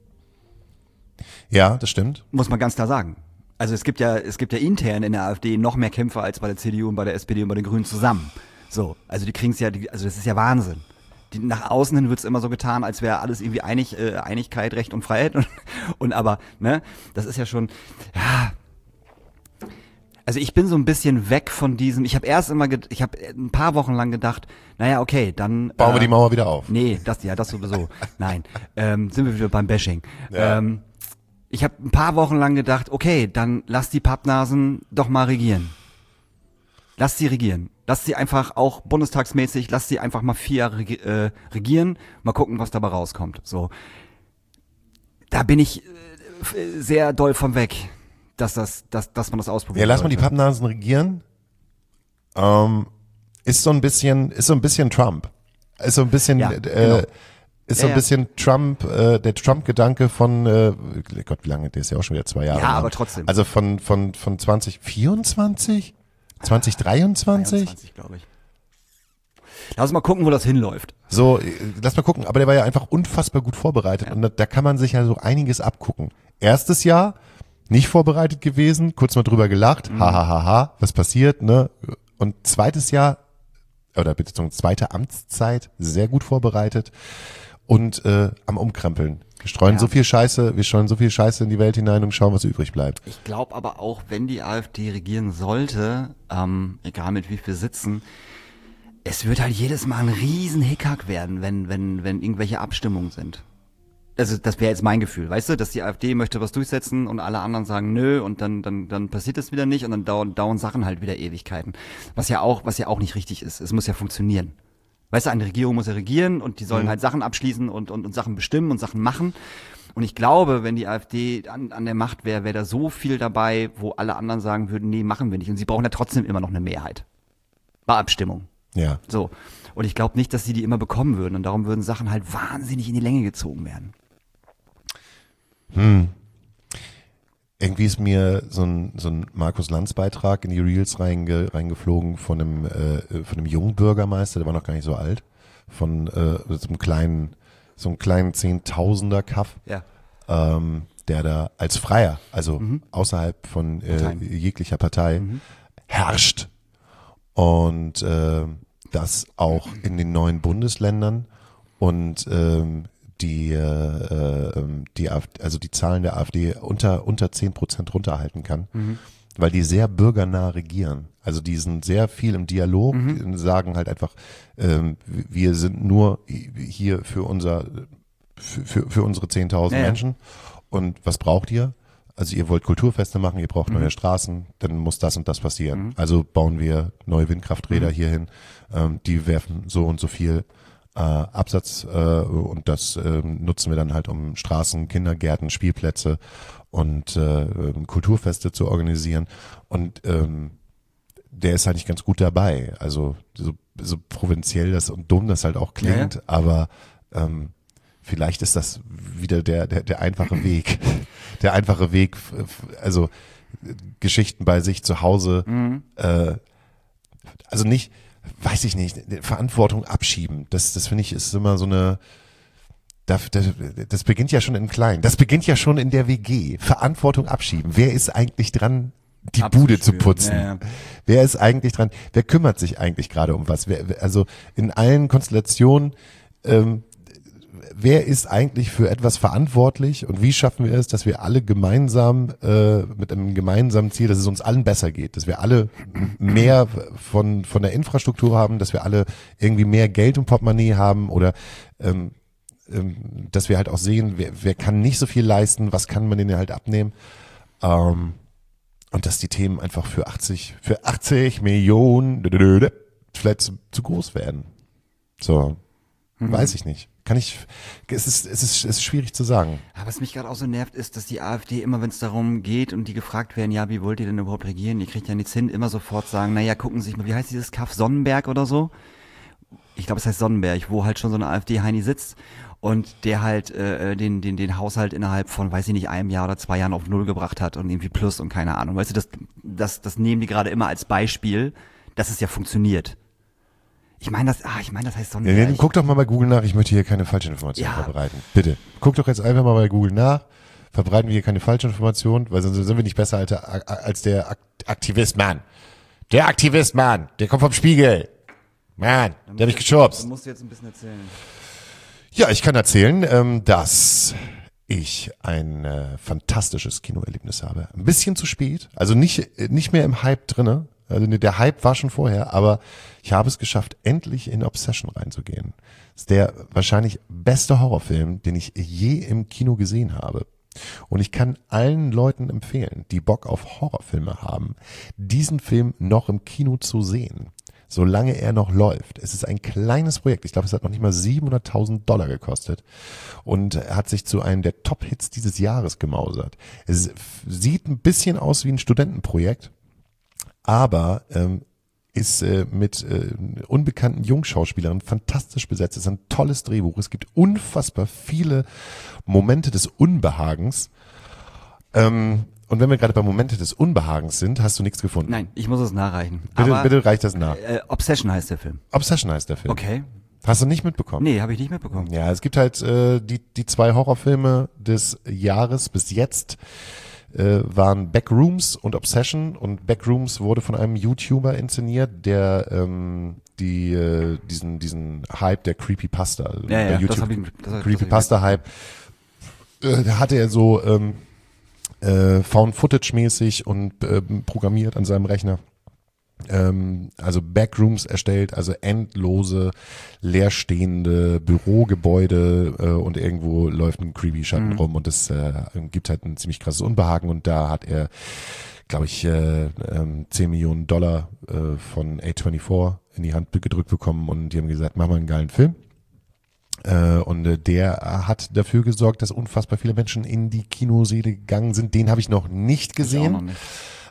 Ja, das stimmt. Muss man ganz klar sagen. Also es gibt ja intern in der AfD noch mehr Kämpfer als bei der CDU und bei der SPD und bei den Grünen zusammen. So, also die kriegen's ja, also das ist ja Wahnsinn. Nach außen hin wird's immer so getan, als wäre alles irgendwie Einigkeit, Recht und Freiheit und aber, ne, das ist ja schon, ja. Also ich bin so ein bisschen weg von diesem, ich habe ein paar Wochen lang gedacht, naja, okay, dann bauen wir die Mauer wieder auf. Nee, das sowieso. Nein, sind wir wieder beim Bashing. Ja. Ich habe ein paar Wochen lang gedacht, okay, dann lass die Pappnasen doch mal regieren. Lass sie regieren. Lass sie einfach auch bundestagsmäßig, lass sie einfach mal 4 Jahre regieren, mal gucken, was dabei rauskommt. So, da bin ich sehr doll von weg, dass man das ausprobiert. Ja, lass mal die Pappnasen regieren. Ist so ein bisschen Trump. Ist so ein bisschen, genau. Ist so ein bisschen Trump, der Trump-Gedanke von, Gott, wie lange, der ist ja auch schon wieder 2 Jahre. Ja, lang. aber trotzdem. Also von 2024? 2023? 23, glaube ich. Lass uns mal gucken, wo das hinläuft. So, lass mal gucken. Aber der war ja einfach unfassbar gut vorbereitet und da kann man sich ja so einiges abgucken. Erstes Jahr, nicht vorbereitet gewesen, kurz mal drüber gelacht, ha, was passiert, ne? Und zweites Jahr, oder beziehungsweise zweite Amtszeit, sehr gut vorbereitet und am Umkrempeln. Wir streuen so viel Scheiße in die Welt hinein und schauen, was übrig bleibt. Ich glaube aber auch, wenn die AfD regieren sollte, egal mit wie viel Sitzen, es wird halt jedes Mal ein riesen Hickhack werden, wenn irgendwelche Abstimmungen sind. Also das wäre jetzt mein Gefühl, weißt du, dass die AfD möchte was durchsetzen und alle anderen sagen nö und dann passiert es wieder nicht und dann dauern Sachen halt wieder Ewigkeiten. Was ja auch nicht richtig ist. Es muss ja funktionieren. Weißt du, eine Regierung muss ja regieren und die sollen halt Sachen abschließen und Sachen bestimmen und Sachen machen. Und ich glaube, wenn die AfD an der Macht wäre da so viel dabei, wo alle anderen sagen würden, nee, machen wir nicht. Und sie brauchen ja trotzdem immer noch eine Mehrheit. Bei Abstimmung. Ja. So. Und ich glaube nicht, dass sie die immer bekommen würden. Und darum würden Sachen halt wahnsinnig in die Länge gezogen werden. Irgendwie ist mir so ein Markus-Lanz-Beitrag in die Reels reingeflogen von einem jungen Bürgermeister, der war noch gar nicht so alt, von so einem kleinen 10.000er-Kaff, der da als Freier, also außerhalb von jeglicher Partei, herrscht. Und dass auch in den neuen Bundesländern und die Zahlen der AfD unter 10% runterhalten kann, weil die sehr bürgernah regieren. Also die sind sehr viel im Dialog, die sagen halt einfach, wir sind nur hier für unsere 10.000 Menschen. Und was braucht ihr? Also ihr wollt Kulturfeste machen, ihr braucht neue Straßen, dann muss das und das passieren. Also bauen wir neue Windkrafträder hierhin, die werfen so und so viel Absatz und das nutzen wir dann halt, um Straßen, Kindergärten, Spielplätze und Kulturfeste zu organisieren. Und der ist eigentlich ganz gut dabei. Also so provinziell das und dumm das halt auch klingt, aber vielleicht ist das wieder der einfache Weg. Der einfache Weg, also Geschichten bei sich zu Hause, also nicht, weiß ich nicht, Verantwortung abschieben. Das finde ich ist immer so eine, das beginnt ja schon im Kleinen. Das beginnt ja schon in der WG. Verantwortung abschieben. Wer ist eigentlich dran, die Bude zu putzen? Ja. Wer ist eigentlich dran? Wer kümmert sich eigentlich gerade um was? Also in allen Konstellationen, wer ist eigentlich für etwas verantwortlich und wie schaffen wir es, dass wir alle gemeinsam mit einem gemeinsamen Ziel, dass es uns allen besser geht, dass wir alle mehr von der Infrastruktur haben, dass wir alle irgendwie mehr Geld im Portemonnaie haben oder dass wir halt auch sehen, wer kann nicht so viel leisten, was kann man denen halt abnehmen und dass die Themen einfach für 80 Millionen vielleicht zu groß werden. So, weiß ich nicht. Es ist schwierig zu sagen. Aber was mich gerade auch so nervt, ist, dass die AfD immer, wenn es darum geht und die gefragt werden, ja, wie wollt ihr denn überhaupt regieren? Ihr kriegt ja nichts hin, immer sofort sagen, naja, gucken Sie sich mal, wie heißt dieses Kaff, Sonnenberg oder so? Ich glaube, es heißt Sonnenberg, wo halt schon so eine AfD-Heini sitzt und der halt den Haushalt innerhalb von, weiß ich nicht, einem Jahr oder 2 Jahren auf 0 gebracht hat und irgendwie plus und keine Ahnung. Weißt du, das nehmen die gerade immer als Beispiel, dass es ja funktioniert. Ich meine, das heißt Sonnenberg. Ja, guck doch mal bei Google nach, ich möchte hier keine Falschinformationen verbreiten. Bitte. Guck doch jetzt einfach mal bei Google nach, verbreiten wir hier keine Falschinformationen, weil sonst sind wir nicht besser als der Aktivist, Mann. Der Aktivist, Mann, der kommt vom Spiegel. Mann, der hat mich geschubst. Du musst jetzt ein bisschen erzählen. Ja, ich kann erzählen, dass ich ein fantastisches Kinoerlebnis habe. Ein bisschen zu spät, also nicht mehr im Hype drinne. Also der Hype war schon vorher, aber ich habe es geschafft, endlich in Obsession reinzugehen. Das ist der wahrscheinlich beste Horrorfilm, den ich je im Kino gesehen habe. Und ich kann allen Leuten empfehlen, die Bock auf Horrorfilme haben, diesen Film noch im Kino zu sehen, solange er noch läuft. Es ist ein kleines Projekt. Ich glaube, es hat noch nicht mal $700.000 gekostet und hat sich zu einem der Top-Hits dieses Jahres gemausert. Es sieht ein bisschen aus wie ein Studentenprojekt, aber ist mit unbekannten Jungschauspielern fantastisch besetzt. Es ist ein tolles Drehbuch. Es gibt unfassbar viele Momente des Unbehagens. Und wenn wir gerade bei Momente des Unbehagens sind, hast du nichts gefunden. Nein, ich muss es nachreichen. Bitte reicht das nach. Obsession heißt der Film. Obsession heißt der Film. Okay. Hast du nicht mitbekommen? Nee, habe ich nicht mitbekommen. Ja, es gibt halt die 2 Horrorfilme des Jahres bis jetzt. Waren Backrooms und Obsession und Backrooms wurde von einem YouTuber inszeniert, der diesen Hype der Creepypasta, der YouTube Creepypasta-Hype, da hatte er so Found-Footage-mäßig und programmiert an seinem Rechner. Also Backrooms erstellt, also endlose, leerstehende Bürogebäude und irgendwo läuft ein creepy Schatten rum und das gibt halt ein ziemlich krasses Unbehagen und da hat er, glaube ich, $10 Millionen von A24 in die Hand gedrückt bekommen und die haben gesagt, mach mal einen geilen Film. Und der hat dafür gesorgt, dass unfassbar viele Menschen in die Kinosäle gegangen sind. Den habe ich noch nicht gesehen. Ich auch noch nicht.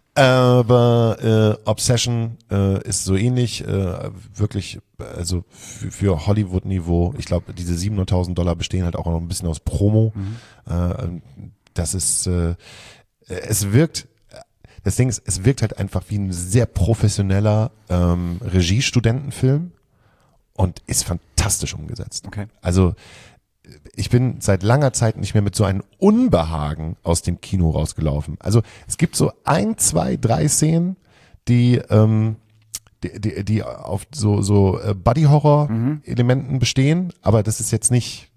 Aber Obsession ist so ähnlich, wirklich, also für Hollywood-Niveau. Ich glaube, diese $700.000 bestehen halt auch noch ein bisschen aus Promo. Das ist, es wirkt, das Ding ist, es wirkt halt einfach wie ein sehr professioneller Regiestudentenfilm und ist fantastisch umgesetzt. Okay. Also ich bin seit langer Zeit nicht mehr mit so einem Unbehagen aus dem Kino rausgelaufen. Also es gibt so 1, 2, 3 Szenen, die die auf so Buddy-Horror-Elementen bestehen, aber das ist nicht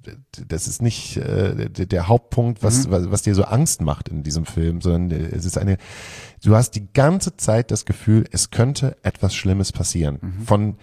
der Hauptpunkt, was dir so Angst macht in diesem Film, sondern es ist du hast die ganze Zeit das Gefühl, es könnte etwas Schlimmes passieren. Von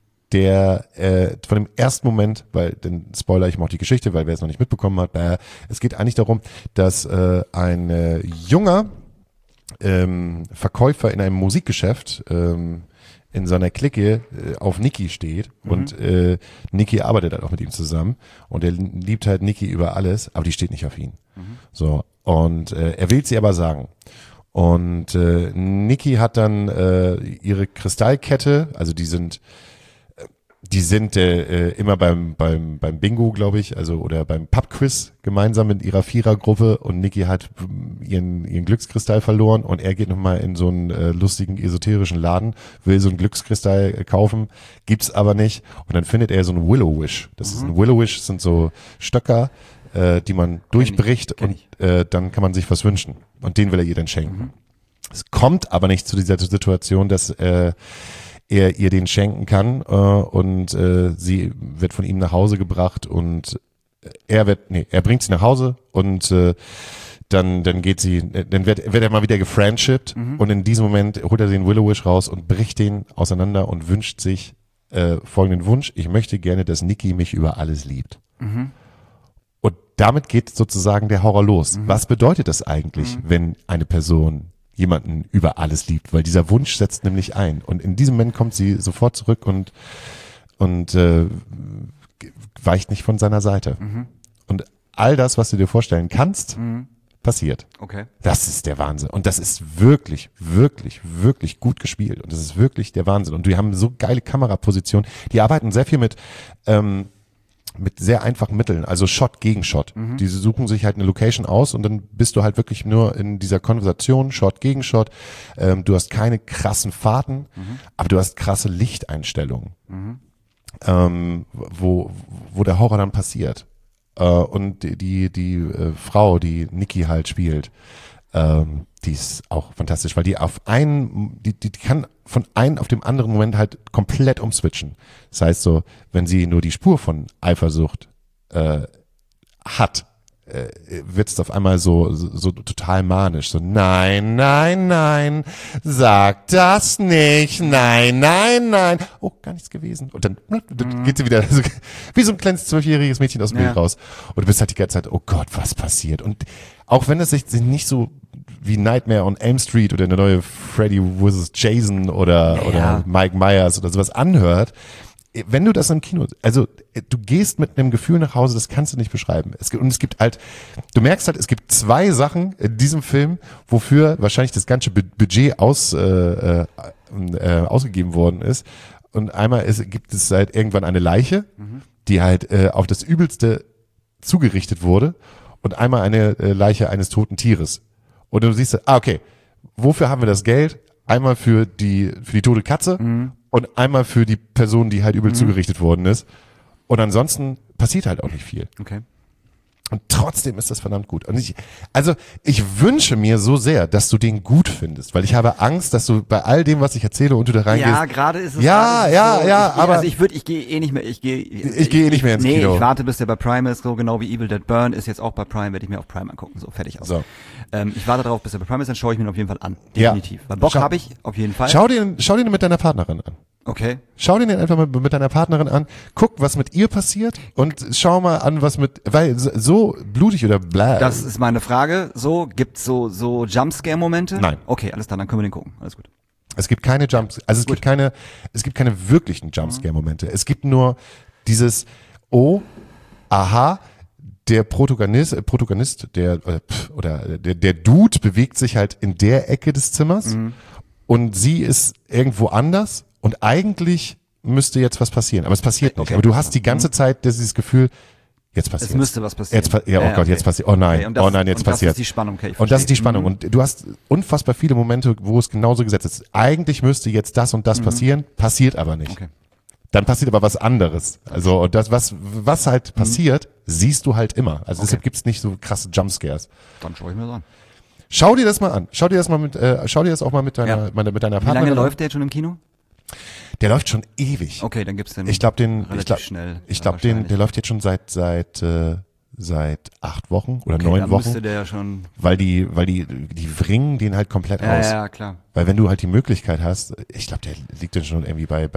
dem ersten Moment, weil, dann spoilere ich mal auch die Geschichte, weil wer es noch nicht mitbekommen hat, es geht eigentlich darum, dass ein junger Verkäufer in einem Musikgeschäft in seiner Clique auf Niki steht und Niki arbeitet halt auch mit ihm zusammen und er liebt halt Niki über alles, aber die steht nicht auf ihn. So, und er will sie aber sagen. Und Niki hat dann ihre Kristallkette, also die sind immer beim Bingo, glaube ich, also oder beim Pubquiz gemeinsam in ihrer Vierergruppe und Niki hat ihren Glückskristall verloren und er geht nochmal in so einen lustigen esoterischen Laden, will so einen Glückskristall kaufen, gibt's aber nicht und dann findet er so einen Willow-Wish. Das ist ein Willow-Wish, sind so Stöcker, die man durchbricht und dann kann man sich was wünschen und den will er ihr dann schenken. Es kommt aber nicht zu dieser Situation, dass er ihr den schenken kann und sie wird von ihm nach Hause gebracht und er bringt sie nach Hause und dann wird er mal wieder gefriendshipped und in diesem Moment holt er den Willow-Wish raus und bricht den auseinander und wünscht sich folgenden Wunsch: Ich möchte gerne, dass Niki mich über alles liebt. Und damit geht sozusagen der Horror los. Was bedeutet das eigentlich, wenn eine Person jemanden über alles liebt, weil dieser Wunsch setzt nämlich ein. Und in diesem Moment kommt sie sofort zurück und weicht nicht von seiner Seite. Und all das, was du dir vorstellen kannst, passiert. Okay. Das ist der Wahnsinn. Und das ist wirklich, wirklich, wirklich gut gespielt. Und das ist wirklich der Wahnsinn. Und die haben so geile Kamerapositionen. Die arbeiten sehr viel mit sehr einfachen Mitteln, also Shot gegen Shot. Die suchen sich halt eine Location aus und dann bist du halt wirklich nur in dieser Konversation, Shot gegen Shot. Du hast keine krassen Fahrten, aber du hast krasse Lichteinstellungen, wo der Horror dann passiert. Und die Frau, die Niki halt spielt, die ist auch fantastisch, weil die die kann von einem auf dem anderen Moment halt komplett umswitchen. Das heißt so, wenn sie nur die Spur von Eifersucht hat, wird es auf einmal so total manisch. So, nein, nein, nein, sag das nicht, nein, nein, nein. Oh, gar nichts gewesen. Und dann geht sie wieder wie so ein kleines 12-jähriges Mädchen aus dem Bild raus. Und du bist halt die ganze Zeit, oh Gott, was passiert? Und auch wenn es sich nicht so wie Nightmare on Elm Street oder eine neue Freddy vs. Jason oder Mike Myers oder sowas anhört, wenn du das im Kino, also du gehst mit einem Gefühl nach Hause, das kannst du nicht beschreiben. Du merkst halt, es gibt zwei Sachen in diesem Film, wofür wahrscheinlich das ganze Budget ausgegeben worden ist. Und einmal gibt es halt irgendwann eine Leiche, die halt auf das Übelste zugerichtet wurde, und einmal eine Leiche eines toten Tieres. Und du siehst, okay, wofür haben wir das Geld? Einmal für die tote Katze und einmal für die Person, die halt übel zugerichtet worden ist. Und ansonsten passiert halt auch nicht viel. Okay. Und trotzdem ist das verdammt gut. Und ich wünsche mir so sehr, dass du den gut findest, weil ich habe Angst, dass du bei all dem, was ich erzähle und du da reingehst. Ja, gerade ist es. Aber ich gehe eh nicht mehr. Ich gehe nicht mehr ins Kino. Ich warte, bis der bei Prime ist, so genau wie Evil Dead Burn ist jetzt auch bei Prime, werde ich mir auf Prime angucken, so fertig aus. So. Ich warte darauf, bis der bei Prime ist, dann schaue ich mir ihn auf jeden Fall an. Definitiv. Weil Bock habe ich auf jeden Fall. Schau den mit deiner Partnerin an. Okay. Schau dir den einfach mal mit deiner Partnerin an, guck, was mit ihr passiert und schau mal an, weil so blutig oder bla. Das ist meine Frage. So, gibt's so Jumpscare-Momente? Nein. Okay, alles klar, dann können wir den gucken. Alles gut. Es gibt keine es gibt keine wirklichen Jumpscare-Momente. Es gibt nur dieses, oh, aha, der Protagonist, der Dude bewegt sich halt in der Ecke des Zimmers und sie ist irgendwo anders. Und eigentlich müsste jetzt was passieren, aber es passiert nicht. Okay. Aber du hast die ganze Zeit dieses Gefühl, jetzt passiert. Es müsste was passieren. Jetzt passiert. Oh nein, jetzt passiert. Das ist die Spannung, okay, und das ist die Spannung. Und du hast unfassbar viele Momente, wo es genauso gesetzt ist. Eigentlich müsste jetzt das und das passieren, passiert aber nicht. Okay. Dann passiert aber was anderes. Also, und das, was halt passiert, siehst du halt immer. Also deshalb gibt's nicht so krasse Jumpscares. Dann schaue ich mir das an. Schau dir das mal an. Schau dir das auch mal mit deiner Partnerin an. Wie lange läuft der jetzt schon im Kino? Der läuft schon ewig. Okay, dann gibt's den relativ schnell. Ich glaube, der läuft jetzt schon seit 8 Wochen oder 9 dann Wochen. Müsste der ja schon. Weil die wringen den halt komplett aus. Ja, klar. Weil wenn du halt die Möglichkeit hast, ich glaube, der liegt dann schon irgendwie bei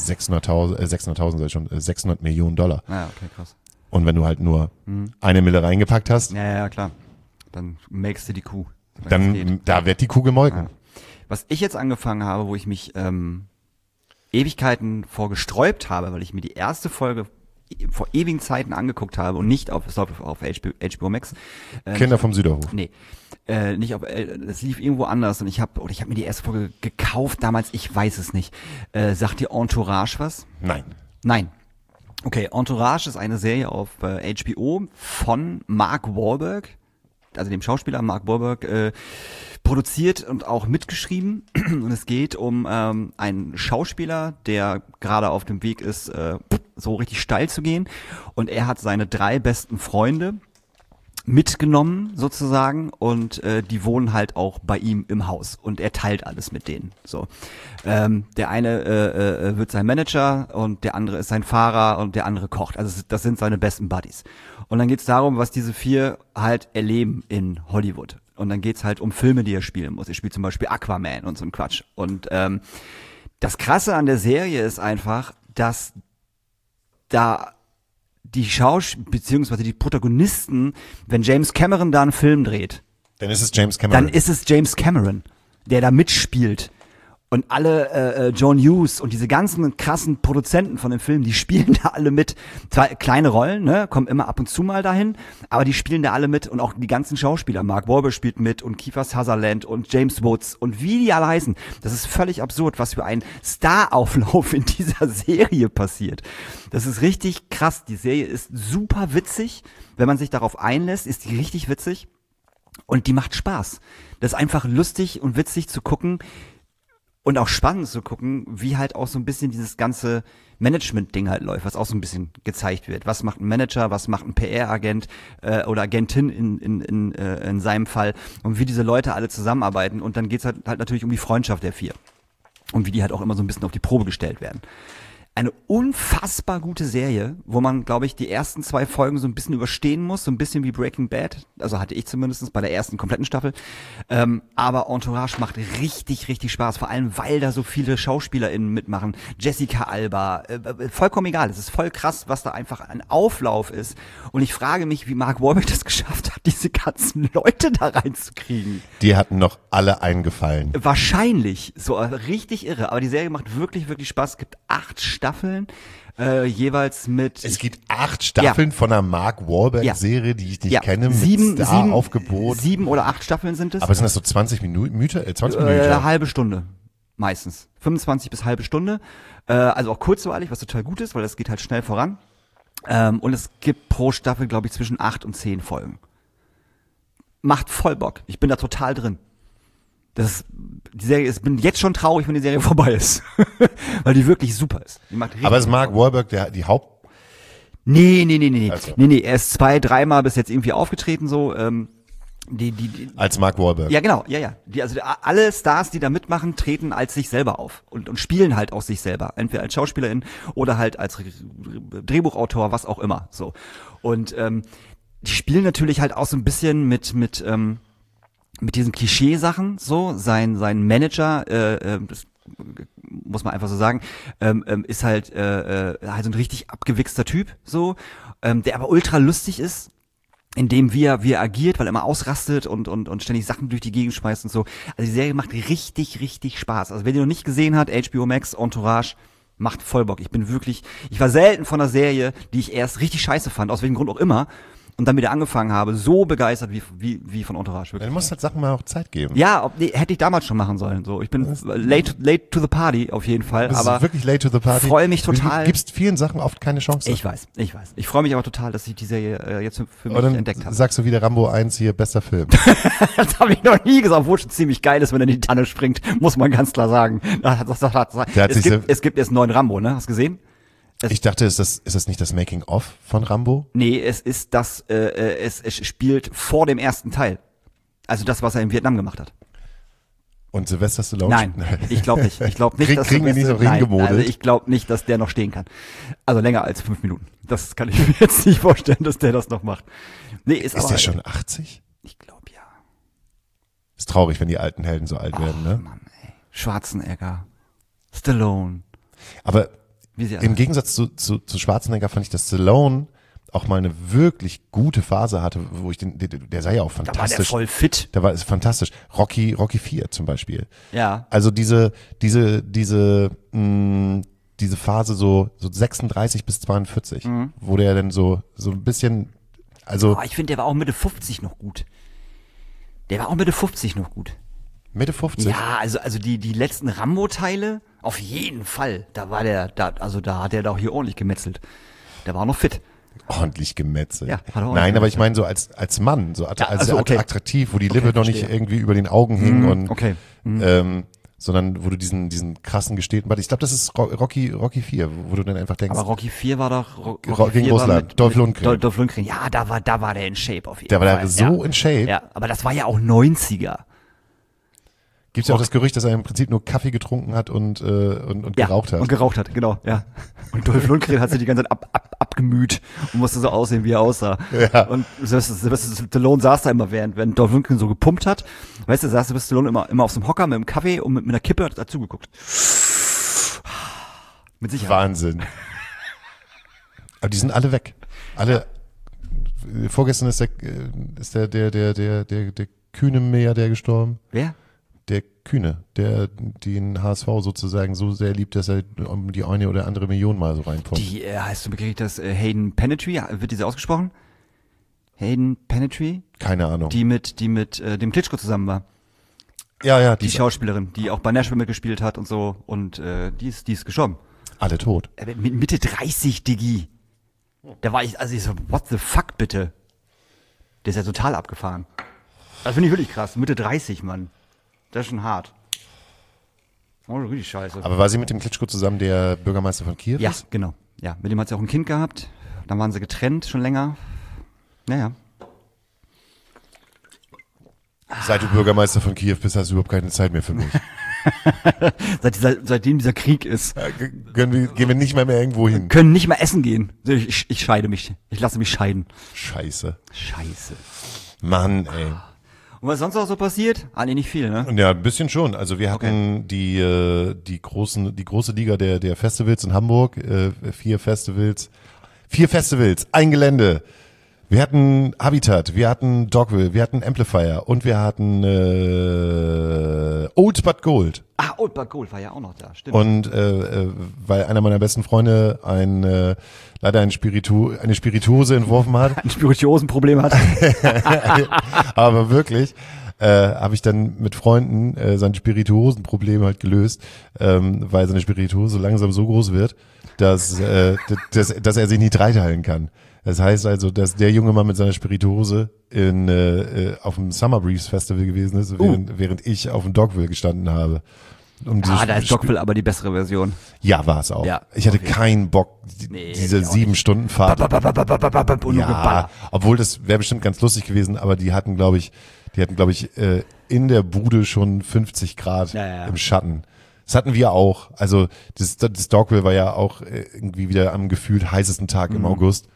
600 Millionen Dollar. Ja, okay, krass. Und wenn du halt nur 1 Mille reingepackt hast, Ja, klar. Dann makest du die Kuh. dann da wird die Kuh gemolken. Ja. Was ich jetzt angefangen habe, wo ich mich Ewigkeiten vorgesträubt habe, weil ich mir die erste Folge vor ewigen Zeiten angeguckt habe und nicht auf HBO Max. Kinder vom Süderhof. Nee, nicht auf, es lief irgendwo anders und ich habe mir die erste Folge gekauft damals, ich weiß es nicht. Sagt dir Entourage was? Nein. Okay, Entourage ist eine Serie auf HBO von Mark Wahlberg, also dem Schauspieler Mark Wahlberg, produziert und auch mitgeschrieben. Und es geht um einen Schauspieler, der gerade auf dem Weg ist, so richtig steil zu gehen. Und er hat seine 3 besten Freunde mitgenommen sozusagen und die wohnen halt auch bei ihm im Haus und er teilt alles mit denen. So, der eine wird sein Manager und der andere ist sein Fahrer und der andere kocht. Also das sind seine besten Buddies. Und dann geht's darum, was diese 4 halt erleben in Hollywood. Und dann geht's halt um Filme, die er spielen muss. Er spielt zum Beispiel Aquaman und so ein Quatsch. Und das Krasse an der Serie ist einfach, dass da die beziehungsweise die Protagonisten, wenn James Cameron da einen Film dreht, dann ist es James Cameron, der da mitspielt. Und alle John Hughes und diese ganzen krassen Produzenten von dem Film, die spielen da alle mit. Zwar kleine Rollen, ne, kommen immer ab und zu mal dahin, aber die spielen da alle mit und auch die ganzen Schauspieler. Mark Wahlberg spielt mit und Kiefer Sutherland und James Woods und wie die alle heißen. Das ist völlig absurd, was für ein Starauflauf in dieser Serie passiert. Das ist richtig krass. Die Serie ist super witzig. Wenn man sich darauf einlässt, ist die richtig witzig und die macht Spaß. Das ist einfach lustig und witzig zu gucken. Und auch spannend zu gucken, wie halt auch so ein bisschen dieses ganze Management-Ding halt läuft, was auch so ein bisschen gezeigt wird. Was macht ein Manager, was macht ein PR-Agent oder Agentin in seinem Fall und wie diese Leute alle zusammenarbeiten. Und dann geht's halt natürlich um die Freundschaft der 4 und wie die halt auch immer so ein bisschen auf die Probe gestellt werden. Eine unfassbar gute Serie, wo man, glaube ich, die ersten 2 Folgen so ein bisschen überstehen muss, so ein bisschen wie Breaking Bad, also hatte ich zumindest bei der ersten kompletten Staffel, aber Entourage macht richtig, richtig Spaß, vor allem, weil da so viele SchauspielerInnen mitmachen, Jessica Alba, vollkommen egal, es ist voll krass, was da einfach ein Auflauf ist und ich frage mich, wie Mark Wahlberg das geschafft hat, diese ganzen Leute da reinzukriegen. Die hatten noch alle einen Gefallen. Wahrscheinlich, so richtig irre, aber die Serie macht wirklich, wirklich Spaß, es gibt 8 Staffeln, jeweils mit... Es gibt 8 Staffeln von einer Mark Wahlberg-Serie, die ich nicht kenne, mit Star-Aufgebot. 7 oder 8 Staffeln sind es. Aber sind das so 20 Minuten? 20 Minuten? Halbe Stunde, meistens. 25 bis halbe Stunde. Also auch kurzweilig, was total gut ist, weil das geht halt schnell voran. Und es gibt pro Staffel, glaube ich, zwischen 8 und 10 Folgen. Macht voll Bock. Ich bin da total drin. Die Serie ist, bin jetzt schon traurig, wenn die Serie vorbei ist. Weil die wirklich super ist. Die macht aber ist Mark Wahlberg die Haupt... Nee. Also. Nee, er ist 2-3 Mal bis jetzt irgendwie aufgetreten, so, als Mark Wahlberg. Ja, genau, ja. Alle Stars, die da mitmachen, treten als sich selber auf und spielen halt aus sich selber. Entweder als Schauspielerin oder halt als Drehbuchautor, was auch immer, so. Und, die spielen natürlich halt auch so ein bisschen mit diesen Klischeesachen, so, sein Manager, das muss man einfach so sagen, ist halt so ein richtig abgewichster Typ, so, der aber ultra lustig ist, in dem wie er agiert, weil er immer ausrastet und ständig Sachen durch die Gegend schmeißt und so. Also die Serie macht richtig, richtig Spaß. Also wer die noch nicht gesehen hat, HBO Max, Entourage, macht voll Bock. Ich war selten von einer Serie, die ich erst richtig scheiße fand, aus welchem Grund auch immer, und dann wieder angefangen habe, so begeistert wie von Entourage. Wirklich. Du musst halt Sachen mal auch Zeit geben. Ja, hätte ich damals schon machen sollen. So, ich bin late to the party auf jeden Fall. Das aber ist wirklich late to the party. Freue mich total. Du gibst vielen Sachen oft keine Chance. Ich weiß. Ich freue mich aber total, dass ich die Serie jetzt für mich entdeckt habe. Sagst du wieder Rambo 1 hier, bester Film. Das habe ich noch nie gesagt, obwohl es schon ziemlich geil ist, wenn er in die Tanne springt, muss man ganz klar sagen. Es gibt jetzt einen neuen Rambo, ne? Hast du gesehen? Ich dachte, ist das nicht das Making-of von Rambo? Nee, es ist es spielt vor dem ersten Teil. Also das, was er in Vietnam gemacht hat. Und Sylvester Stallone? Nein, ich glaube nicht. Ich glaube nicht, dass kriegen wir nicht so hingemodelt? Also ich glaube nicht, dass der noch stehen kann. Also länger als 5 Minuten. Das kann ich mir jetzt nicht vorstellen, dass der das noch macht. Nee, ist der schon 80? Ich glaube ja. Ist traurig, wenn die alten Helden so alt werden, ne? Mann, ey. Schwarzenegger, Stallone. Aber Wie sie im Gegensatz zu Schwarzenegger fand ich, dass Stallone auch mal eine wirklich gute Phase hatte, wo ich der sah ja auch fantastisch. Da war der voll fit. Da war es fantastisch. Rocky 4 zum Beispiel. Ja. Also diese Phase so 36 bis 42, wo der dann so ein bisschen, also. Oh, ich finde, der war auch Mitte 50 noch gut. Mitte 50. Ja, also die letzten Rambo-Teile, auf jeden Fall. Da hat er doch hier ordentlich gemetzelt. Der war noch fit. Ordentlich gemetzelt. Ja, hat er Nein, aber ich meine so als Mann, so okay. attraktiv, wo die Lippe noch nicht irgendwie über den Augen hing und okay. sondern wo du diesen krassen gestählten Bart. Ich glaube, das ist Rocky 4, wo du dann einfach denkst. Aber Rocky 4 war doch Rocky gegen Russland, Dolph Lundgren. Dolph Lundgren. Ja, da war der in Shape auf jeden Der Fall. war da so in Shape. Ja, aber das war ja auch 90er. Gibt's ja auch das Gerücht, dass er im Prinzip nur Kaffee getrunken hat und geraucht hat. Und geraucht hat, genau, ja. Und Dolph Lundgren hat sich die ganze Zeit abgemüht und musste so aussehen, wie er aussah. Ja. Und Sylvester Stallone saß da immer, während Dolph Lundgren so gepumpt hat. Weißt du, saß Sylvester Stallone immer auf so einem Hocker mit einem Kaffee und mit einer Kippe hat dazu geguckt. Mit Sicherheit. Wahnsinn. Aber die sind alle weg. Alle. Vorgestern ist der kühne Milliardär gestorben. Wer? Der Kühne, der den HSV sozusagen so sehr liebt, dass er um die eine oder andere Million mal so reinpumpt. Hast du mitgekriegt, dass Hayden Panettiere, wird diese ausgesprochen? Hayden Panettiere? Keine Ahnung. Die mit dem Klitschko zusammen war. Ja. Die Schauspielerin, die auch bei Nashville mitgespielt hat und so. Und die ist gestorben. Alle tot. Mit Mitte 30, Diggi. Da war ich so, what the fuck, bitte? Der ist ja total abgefahren. Das finde ich wirklich krass. Mitte 30, Mann. Das ist schon hart. Oh, richtig scheiße. Aber war sie mit dem Klitschko zusammen, der Bürgermeister von Kiew ist? Ja, genau. Ja, mit dem hat sie auch ein Kind gehabt. Dann waren sie getrennt, schon länger. Naja. Seit du Bürgermeister von Kiew bist, hast du überhaupt keine Zeit mehr für mich. Seitdem dieser Krieg ist. Gehen wir nicht mehr irgendwo hin. Können nicht mehr essen gehen. Ich scheide mich. Ich lasse mich scheiden. Scheiße. Mann, ey. Und was sonst auch so passiert? Nee, nicht viel, ne? Ja, ein bisschen schon. Also wir hatten die große Liga der Festivals in Hamburg, 4 Festivals, ein Gelände. Wir hatten Habitat, wir hatten Dogville, wir hatten Amplifier und wir hatten Old But Gold. Old But Gold war ja auch noch da, stimmt. Und weil einer meiner besten Freunde leider eine Spirituose entworfen hat. Ein Spirituosenproblem hat. Aber wirklich, habe ich dann mit Freunden sein Spirituosenproblem halt gelöst, weil seine Spirituose langsam so groß wird, dass er sich nicht dreiteilen kann. Das heißt also, dass der junge Mann mit seiner Spirituose auf dem Summer Breeze Festival gewesen ist, während ich auf dem Dogville gestanden habe. Da ist Dogville aber die bessere Version. Ja, war es auch. Ja, ich hatte keinen Bock, diese 7 Stunden Fahrt. Ja, obwohl das wäre bestimmt ganz lustig gewesen, aber die hatten, glaube ich, in der Bude schon 50 Grad im Schatten. Das hatten wir auch. Also das Dogville war ja auch irgendwie wieder am gefühlt heißesten Tag im August.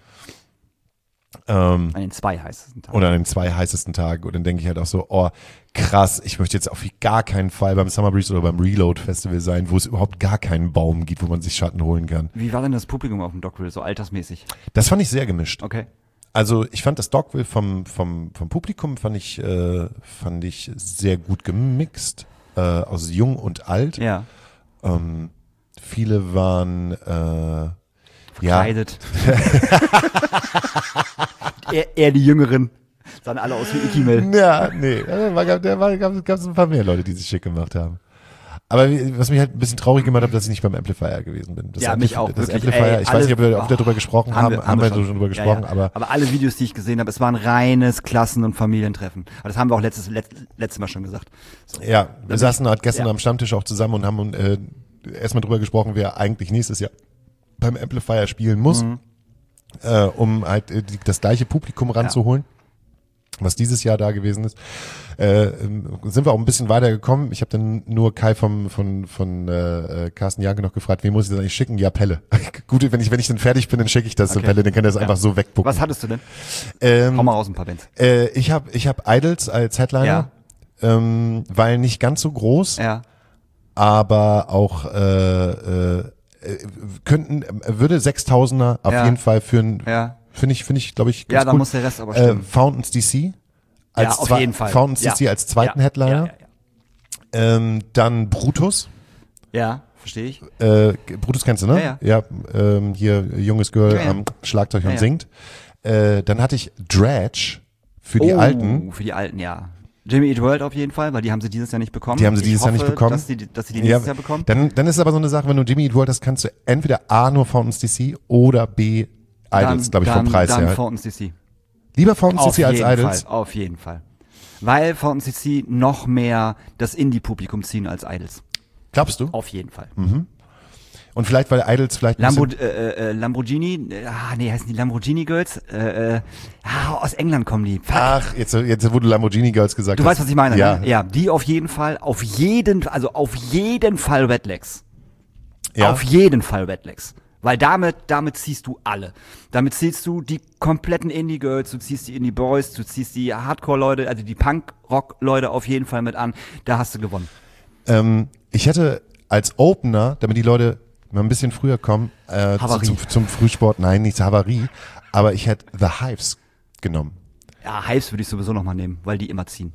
An den 2 heißesten Tagen. Oder an den 2 heißesten Tagen. Und dann denke ich halt auch so, oh, krass, ich möchte jetzt auf gar keinen Fall beim Summer Breeze oder beim Reload Festival sein, wo es überhaupt gar keinen Baum gibt, wo man sich Schatten holen kann. Wie war denn das Publikum auf dem Dogville, so altersmäßig? Das fand ich sehr gemischt. Okay. Also ich fand das Dogville vom Publikum fand ich sehr gut gemixt, aus jung und alt. Ja. Viele waren verkleidet. eher die Jüngeren. Sahen alle aus wie Ikimel. Ja, nee. Gab es ein paar mehr Leute, die sich schick gemacht haben. Aber was mich halt ein bisschen traurig gemacht hat, dass ich nicht beim Amplifier gewesen bin. Mich auch. Das wirklich, Amplifier, ich weiß nicht, ob wir darüber gesprochen haben. Haben wir schon drüber gesprochen, aber alle Videos, die ich gesehen habe, es war ein reines Klassen- und Familientreffen. Aber das haben wir auch letztes Mal schon gesagt. So. Ja, wir saßen halt gestern am Stammtisch auch zusammen und haben erstmal drüber gesprochen, wer eigentlich nächstes Jahr beim Amplifier spielen muss, um halt das gleiche Publikum ranzuholen. was dieses Jahr da gewesen ist, sind wir auch ein bisschen weitergekommen. Ich habe dann nur Kai von Carsten Janke noch gefragt, wie muss ich das eigentlich schicken? Ja, Pelle. Gut, wenn ich dann fertig bin, dann schicke ich das zu Pelle, dann kann er das einfach so wegbucken. Was hattest du denn? Hau mal raus ein paar Bands. Ich hab Idols als Headliner, weil nicht ganz so groß, aber auch würde 6000er auf jeden Fall führen. Finde ich, glaube ich, ganz da gut. muss der Rest aber stimmen. Fountains DC als auf jeden Fall. Fountains DC als zweiten Headliner. Dann Brutus. Ja, verstehe ich. Brutus kennst du, ne? Ja. Hier junges Girl am Schlagzeug und singt. Dann hatte ich Dredge für die Alten. Für die Alten, ja. Jimmy Eat World auf jeden Fall, weil die haben sie dieses Jahr nicht bekommen. Ich hoffe, dass sie die nächstes Jahr bekommen. Dann ist aber so eine Sache, wenn du Jimmy Eat World hast, kannst du entweder A, nur Fountains DC oder B, Idols, glaube ich, vom Preis her. Dann Fountains DC. Lieber Fountains DC als Idols? Auf jeden Fall. Weil Fountains DC noch mehr das Indie-Publikum ziehen als Idols. Glaubst du? Auf jeden Fall. Mhm. Und vielleicht, weil Idols vielleicht Lamborghini, heißen die Lamborghini Girls? Aus England kommen die. Fuck. Ach, jetzt wo du Lamborghini Girls gesagt hast. Du weißt, was ich meine, ja. Ne? Ja, die auf jeden Fall, auf jeden Fall Redlegs. Ja. Auf jeden Fall Redlegs. Weil damit ziehst du alle. Damit ziehst du die kompletten Indie-Girls, du ziehst die Indie-Boys, du ziehst die Hardcore-Leute, also die Punk-Rock-Leute auf jeden Fall mit an. Da hast du gewonnen. Ich hätte als Opener, damit die Leute mal ein bisschen früher kommen, zum Frühsport, nein, nicht Havarie, aber ich hätte The Hives genommen. Ja, Hives würde ich sowieso nochmal nehmen, weil die immer ziehen.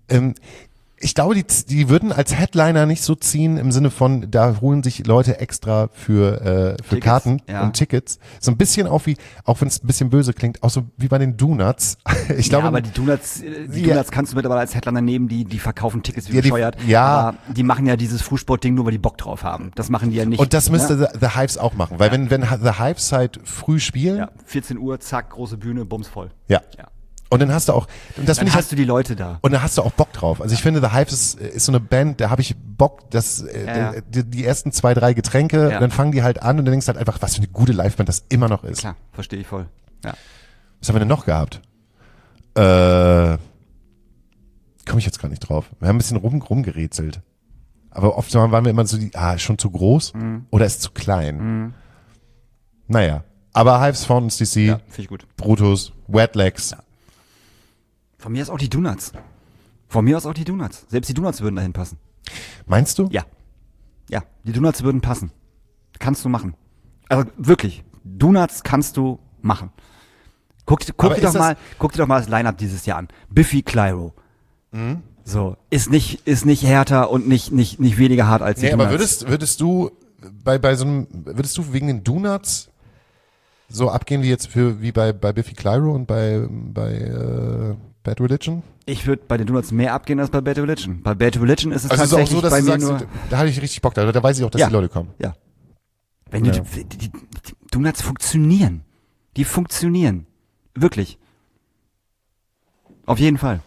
Ich glaube, die würden als Headliner nicht so ziehen im Sinne von, da holen sich Leute extra für Tickets, Karten und Tickets. So ein bisschen auch wenn es ein bisschen böse klingt, auch so wie bei den Donuts. Ich glaube, aber die Donuts kannst du mittlerweile als Headliner nehmen, die verkaufen Tickets wie bescheuert. Aber die machen ja dieses Frühsport-Ding nur, weil die Bock drauf haben. Das machen die ja nicht. Und das müsste The Hives auch machen, weil wenn The Hives halt früh spielen. Ja, 14 Uhr, zack, große Bühne, bumsvoll. Ja. Und dann hast du auch, und das dann hast du die Leute da. Und dann hast du auch Bock drauf. Also ich finde, The Hives ist so eine Band, da habe ich Bock, die ersten 2, 3 Getränke, dann fangen die halt an und dann denkst du halt einfach, was für eine gute Liveband das immer noch ist. Klar, verstehe ich voll. Ja. Was haben wir denn noch gehabt? Komme ich jetzt gar nicht drauf. Wir haben ein bisschen rumgerätselt. Aber oft waren wir immer so ist schon zu groß oder ist zu klein. Naja. Aber Hives, Fountains DC, finde ich gut. Brutus, Wetlegs. Ja. Von mir aus auch die Donuts. Selbst die Donuts würden dahin passen. Meinst du? Ja. Ja, die Donuts würden passen. Kannst du machen. Also wirklich, Donuts kannst du machen. Guck dir doch mal das Line-Up dieses Jahr an. Biffy Clyro. So, ist nicht härter und nicht weniger hart als die Donuts. Aber würdest du würdest du wegen den Donuts so abgehen wie bei Biffy Clyro und bei Bad Religion? Ich würde bei den Donuts mehr abgehen als bei Bad Religion. Bei Bad Religion ist es also tatsächlich ist auch so, dass bei du mir sagst, nur... Da habe ich richtig Bock, da weiß ich auch, dass die Leute kommen. Ja. Wenn die Donuts funktionieren. Die funktionieren. Wirklich. Auf jeden Fall.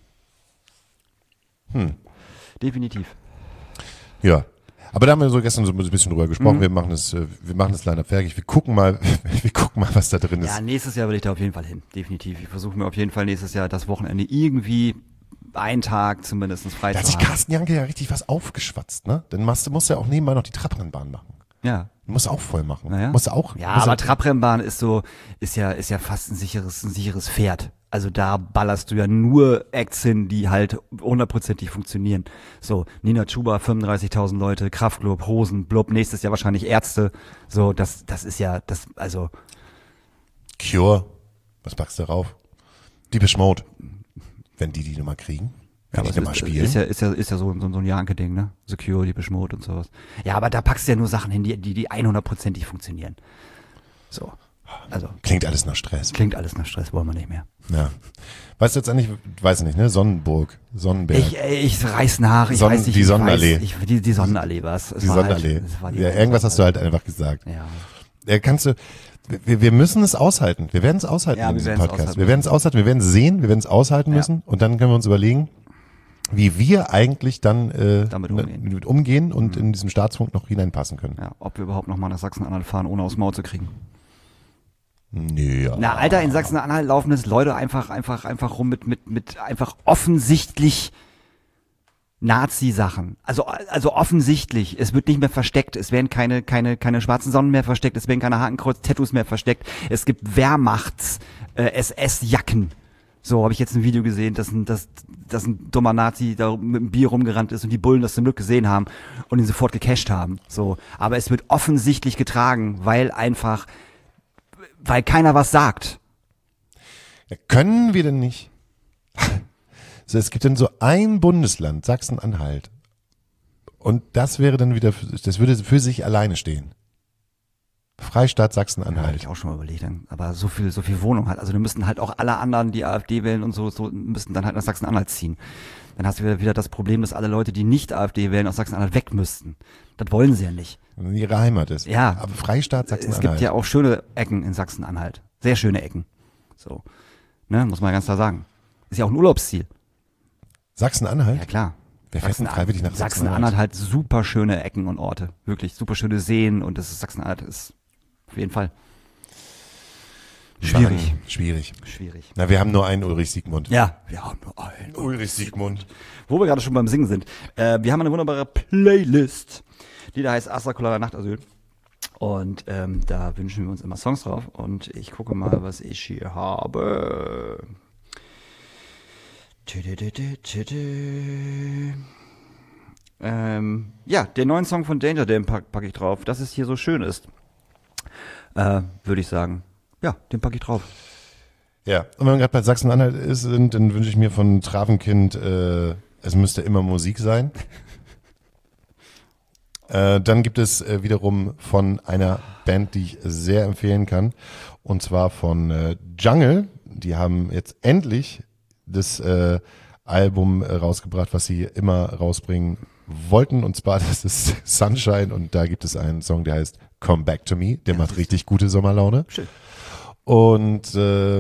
Definitiv. Ja. Aber da haben wir so gestern so ein bisschen drüber gesprochen. Wir machen das leider fertig. Wir gucken mal, was da drin ist. Ja, nächstes Jahr will ich da auf jeden Fall hin. Definitiv. Ich versuche mir auf jeden Fall nächstes Jahr das Wochenende irgendwie einen Tag zumindest frei zu haben. Da hat sich Carsten Janke ja richtig was aufgeschwatzt, ne? Dann musst du ja auch nebenbei noch die Trabrennbahn machen. Ja. Du musst auch voll machen. Naja. Aber Trabrennbahn ist ja fast ein sicheres Pferd. Also da ballerst du ja nur Acts hin, die halt 100%ig funktionieren. So, Nina Chuba, 35.000 Leute, Kraftklub, Hosen, Blub, nächstes Jahr wahrscheinlich Ärzte. So, das ist ja, also. Cure, was packst du darauf? Depeche Mode, wenn die Nummer kriegen. Kann ich nochmal spielen? Ist ja so ein Janke-Ding, ne? Secure, Depeche Mode und sowas. Ja, aber da packst du ja nur Sachen hin, die 100%ig funktionieren. So. Also. Klingt alles nach Stress, wollen wir nicht mehr. Ja. Weißt du jetzt eigentlich, weiß ich nicht, ne? Sonnenberg. Ich reiß nach, ich weiß nicht. Die Sonnenallee. Die Sonnenallee war's. Die Sonnenallee. Irgendwas hast du halt einfach gesagt. Ja. Wir müssen es aushalten. Wir werden es aushalten in diesem Podcast. Wir werden es aushalten, wir werden es sehen, wir werden es aushalten müssen und dann können wir uns überlegen, wie wir eigentlich dann damit umgehen und in diesem Staatsfunk noch hineinpassen können. Ja, ob wir überhaupt noch mal nach Sachsen-Anhalt fahren, ohne aufs Maul zu kriegen. Ja. Na, Alter, in Sachsen-Anhalt laufen es Leute einfach rum mit einfach offensichtlich Nazi-Sachen. Also offensichtlich. Es wird nicht mehr versteckt. Es werden keine schwarzen Sonnen mehr versteckt. Es werden keine Hakenkreuz-Tattoos mehr versteckt. Es gibt Wehrmachts-SS-Jacken. So, habe ich jetzt ein Video gesehen, dass ein dummer Nazi da mit einem Bier rumgerannt ist und die Bullen das zum Glück gesehen haben und ihn sofort gecasht haben. So, aber es wird offensichtlich getragen, weil keiner was sagt. Ja, können wir denn nicht? So, es gibt dann so ein Bundesland, Sachsen-Anhalt. Und das wäre dann wieder, das würde für sich alleine stehen. Freistaat Sachsen-Anhalt. Habe ich auch schon mal überlegt, aber so viel Wohnung hat. Also da müssten halt auch alle anderen, die AfD wählen und so müssten dann halt nach Sachsen-Anhalt ziehen. Dann hast du wieder das Problem, dass alle Leute, die nicht AfD wählen, aus Sachsen-Anhalt weg müssten. Das wollen sie ja nicht. Wenn ihre Heimat ist. Ja. Aber Freistaat Sachsen-Anhalt. Es gibt ja auch schöne Ecken in Sachsen-Anhalt. Sehr schöne Ecken. So. Ne, muss man ganz klar sagen. Ist ja auch ein Urlaubsziel. Sachsen-Anhalt? Ja, klar. Wer fährt denn freiwillig nach Sachsen-Anhalt halt super schöne Ecken und Orte. Wirklich super schöne Seen und das ist Sachsen-Anhalt ist auf jeden Fall schwierig. Schwierig. Schwierig. Na, wir haben nur einen Ulrich Siegmund. Ja, wir haben nur einen Ulrich Siegmund. Wo wir gerade schon beim Singen sind. Wir haben eine wunderbare Playlist, die da heißt Astra Colada Nachtasyl. Und da wünschen wir uns immer Songs drauf. Und ich gucke mal, was ich hier habe. Ja, den neuen Song von Danger, den pack ich drauf. Dass es hier so schön ist, würde ich sagen. Ja, den packe ich drauf. Ja, und wenn man gerade bei Sachsen-Anhalt ist, dann wünsche ich mir von Travenkind, es müsste immer Musik sein. Dann gibt es wiederum von einer Band, die ich sehr empfehlen kann, und zwar von Jungle. Die haben jetzt endlich das Album rausgebracht, was sie immer rausbringen wollten, und zwar das ist Sunshine, und da gibt es einen Song, der heißt Come Back to Me, der macht richtig gute Sommerlaune. Schön. Und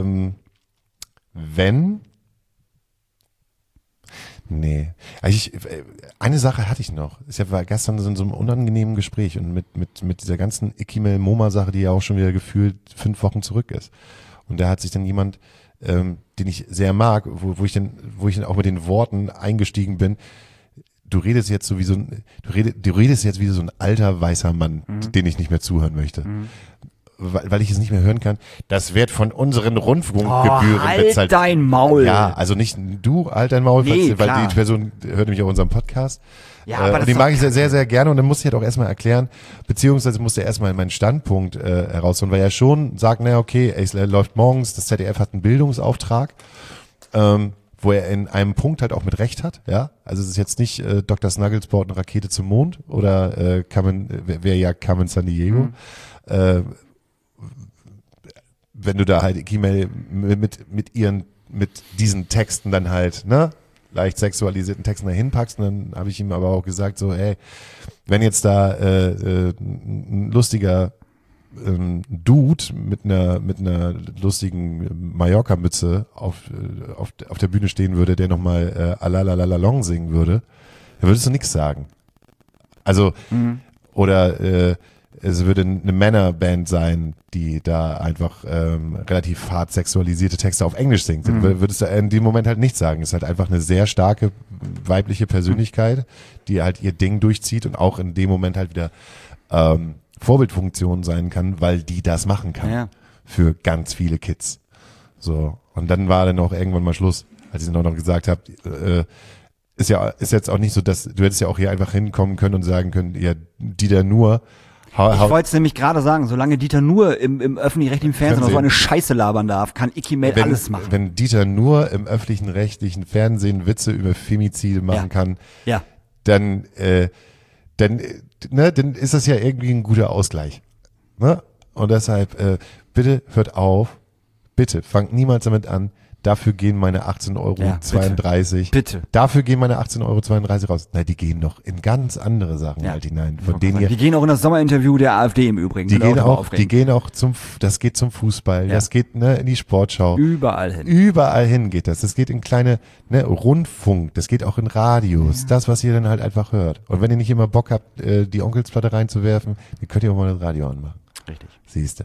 eine Sache hatte ich noch. Ich war gestern in so einem unangenehmen Gespräch und mit dieser ganzen Ikimel-Moma-Sache, die ja auch schon wieder gefühlt 5 Wochen zurück ist. Und da hat sich dann jemand, den ich sehr mag, wo ich dann auch mit den Worten eingestiegen bin, du redest jetzt so wie so ein alter weißer Mann, den ich nicht mehr zuhören möchte. Weil ich es nicht mehr hören kann. Das wird von unseren Rundfunkgebühren bezahlt. Halt dein Maul. Ja, also nicht du, halt dein Maul, Nee, weil die Person hört nämlich auch unseren Podcast. Ja, aber das und die ist mag doch ich sehr, sehr, sehr gerne, und dann muss ich halt auch erstmal erklären, beziehungsweise musste erstmal meinen Standpunkt herausholen, weil er schon sagt, naja, okay, es läuft morgens, das ZDF hat einen Bildungsauftrag, wo er in einem Punkt halt auch mit Recht hat, ja. Also es ist jetzt nicht Dr. Snuggles baut eine Rakete zum Mond oder wer ja Carmen San Diego. Wenn du da halt E-Mail mit diesen Texten dann halt, ne, leicht sexualisierten Texten dahin packst, und dann habe ich ihm aber auch gesagt, so, ey, wenn jetzt da ein lustiger Dude mit einer lustigen Mallorca-Mütze auf der Bühne stehen würde, der nochmal Alalalalong singen würde, dann würdest du nichts sagen. Also, oder es würde eine Männerband sein, die da einfach relativ hart sexualisierte Texte auf Englisch singt. Dann würdest du in dem Moment halt nichts sagen. Es ist halt einfach eine sehr starke weibliche Persönlichkeit, die halt ihr Ding durchzieht und auch in dem Moment halt wieder Vorbildfunktion sein kann, weil die das machen kann. Ja. Für ganz viele Kids. So. Und dann war dann auch irgendwann mal Schluss, als ich dann auch noch gesagt habe, ist jetzt auch nicht so, dass du hättest ja auch hier einfach hinkommen können und sagen können, ja, Dieter Nuhr. Ich wollte es nämlich gerade sagen, solange Dieter Nuhr im öffentlich-rechtlichen Fernsehen noch so eine Scheiße labern darf, kann Ikimel alles machen. Wenn Dieter Nuhr im öffentlich-rechtlichen Fernsehen Witze über Femizide machen kann, dann ist das ja irgendwie ein guter Ausgleich. Ne? Und deshalb, bitte hört auf, bitte fangt niemals damit an. Dafür gehen meine 18,32 €. Bitte. Dafür gehen meine 18,32 € raus. Nein, die gehen noch in ganz andere Sachen halt hinein. Von denen die gehen auch in das Sommerinterview der AfD im Übrigen. Die gehen auch das geht zum Fußball, das geht in die Sportschau. Überall hin. Überall hin geht das. Das geht in kleine Rundfunk, das geht auch in Radios. Das, was ihr dann halt einfach hört. Und wenn ihr nicht immer Bock habt, die Onkelsplatte reinzuwerfen, dann könnt ihr auch mal das Radio anmachen. Richtig. Siehste.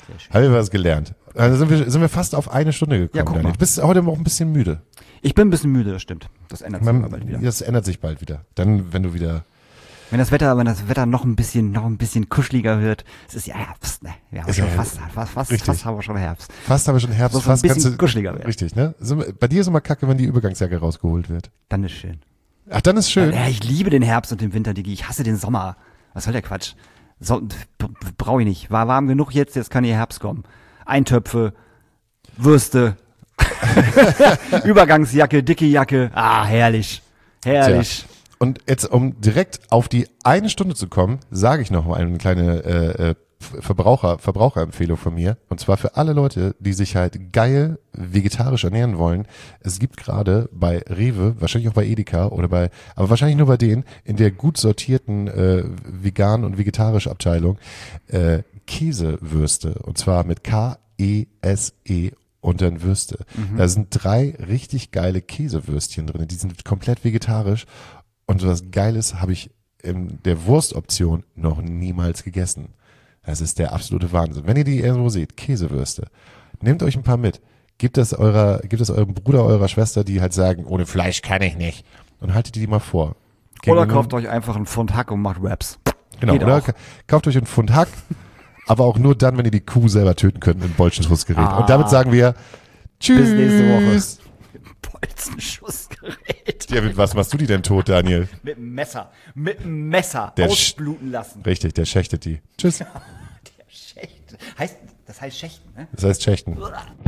Haben wir was gelernt. Also sind wir fast auf 1 Stunde gekommen. Ja, guck mal. Du bist heute auch ein bisschen müde. Ich bin ein bisschen müde, das stimmt. Das ändert sich aber bald wieder. Das ändert sich bald wieder. Dann, wenn du wieder... Wenn das Wetter noch ein bisschen kuscheliger wird, es ist ja Herbst, ne? Wir haben schon fast haben wir schon Herbst. Fast haben wir schon Herbst. So Fast ein bisschen kannst du, kuscheliger werden. Richtig, ne? Bei dir ist immer kacke, wenn die Übergangsjacke rausgeholt wird. Dann ist schön. Ach, dann ist schön. Ja, ich liebe den Herbst und den Winter, Digi. Ich hasse den Sommer. Was soll der Quatsch? Brauche ich nicht. War warm genug jetzt kann hier Herbst kommen. Eintöpfe, Würste, Übergangsjacke, dicke Jacke. Ah, herrlich. Herrlich. Tja. Und jetzt, um direkt auf die 1 Stunde zu kommen, sage ich noch mal eine kleine Verbraucherempfehlung von mir. Und zwar für alle Leute, die sich halt geil vegetarisch ernähren wollen. Es gibt gerade bei Rewe, wahrscheinlich auch bei Edeka aber wahrscheinlich nur bei denen, in der gut sortierten vegan und vegetarische Abteilung Käsewürste. Und zwar mit K-E-S-E und dann Würste. Da sind 3 richtig geile Käsewürstchen drin. Die sind komplett vegetarisch. Und so was Geiles habe ich in der Wurstoption noch niemals gegessen. Das ist der absolute Wahnsinn. Wenn ihr die irgendwo seht, Käsewürste, nehmt euch ein paar mit. Gebt das eurem Bruder, eurer Schwester, die halt sagen, ohne Fleisch kann ich nicht. Und haltet die mal vor. Oder kauft euch einfach einen Pfund Hack und macht Wraps. Genau, Geht oder auch. Kauft euch einen Pfund Hack, aber auch nur dann, wenn ihr die Kuh selber töten könnt mit dem Bolzenschussgerät. Und damit sagen wir Tschüss. Bis nächste Woche. Bolzenschussgerät. Ja, mit was machst du die denn tot, Daniel? Mit dem Messer. Mit dem Messer Der ausbluten lassen. Richtig, der schächtet die. Tschüss. Der Schächt. Das heißt Schächten, ne? Das heißt Schächten.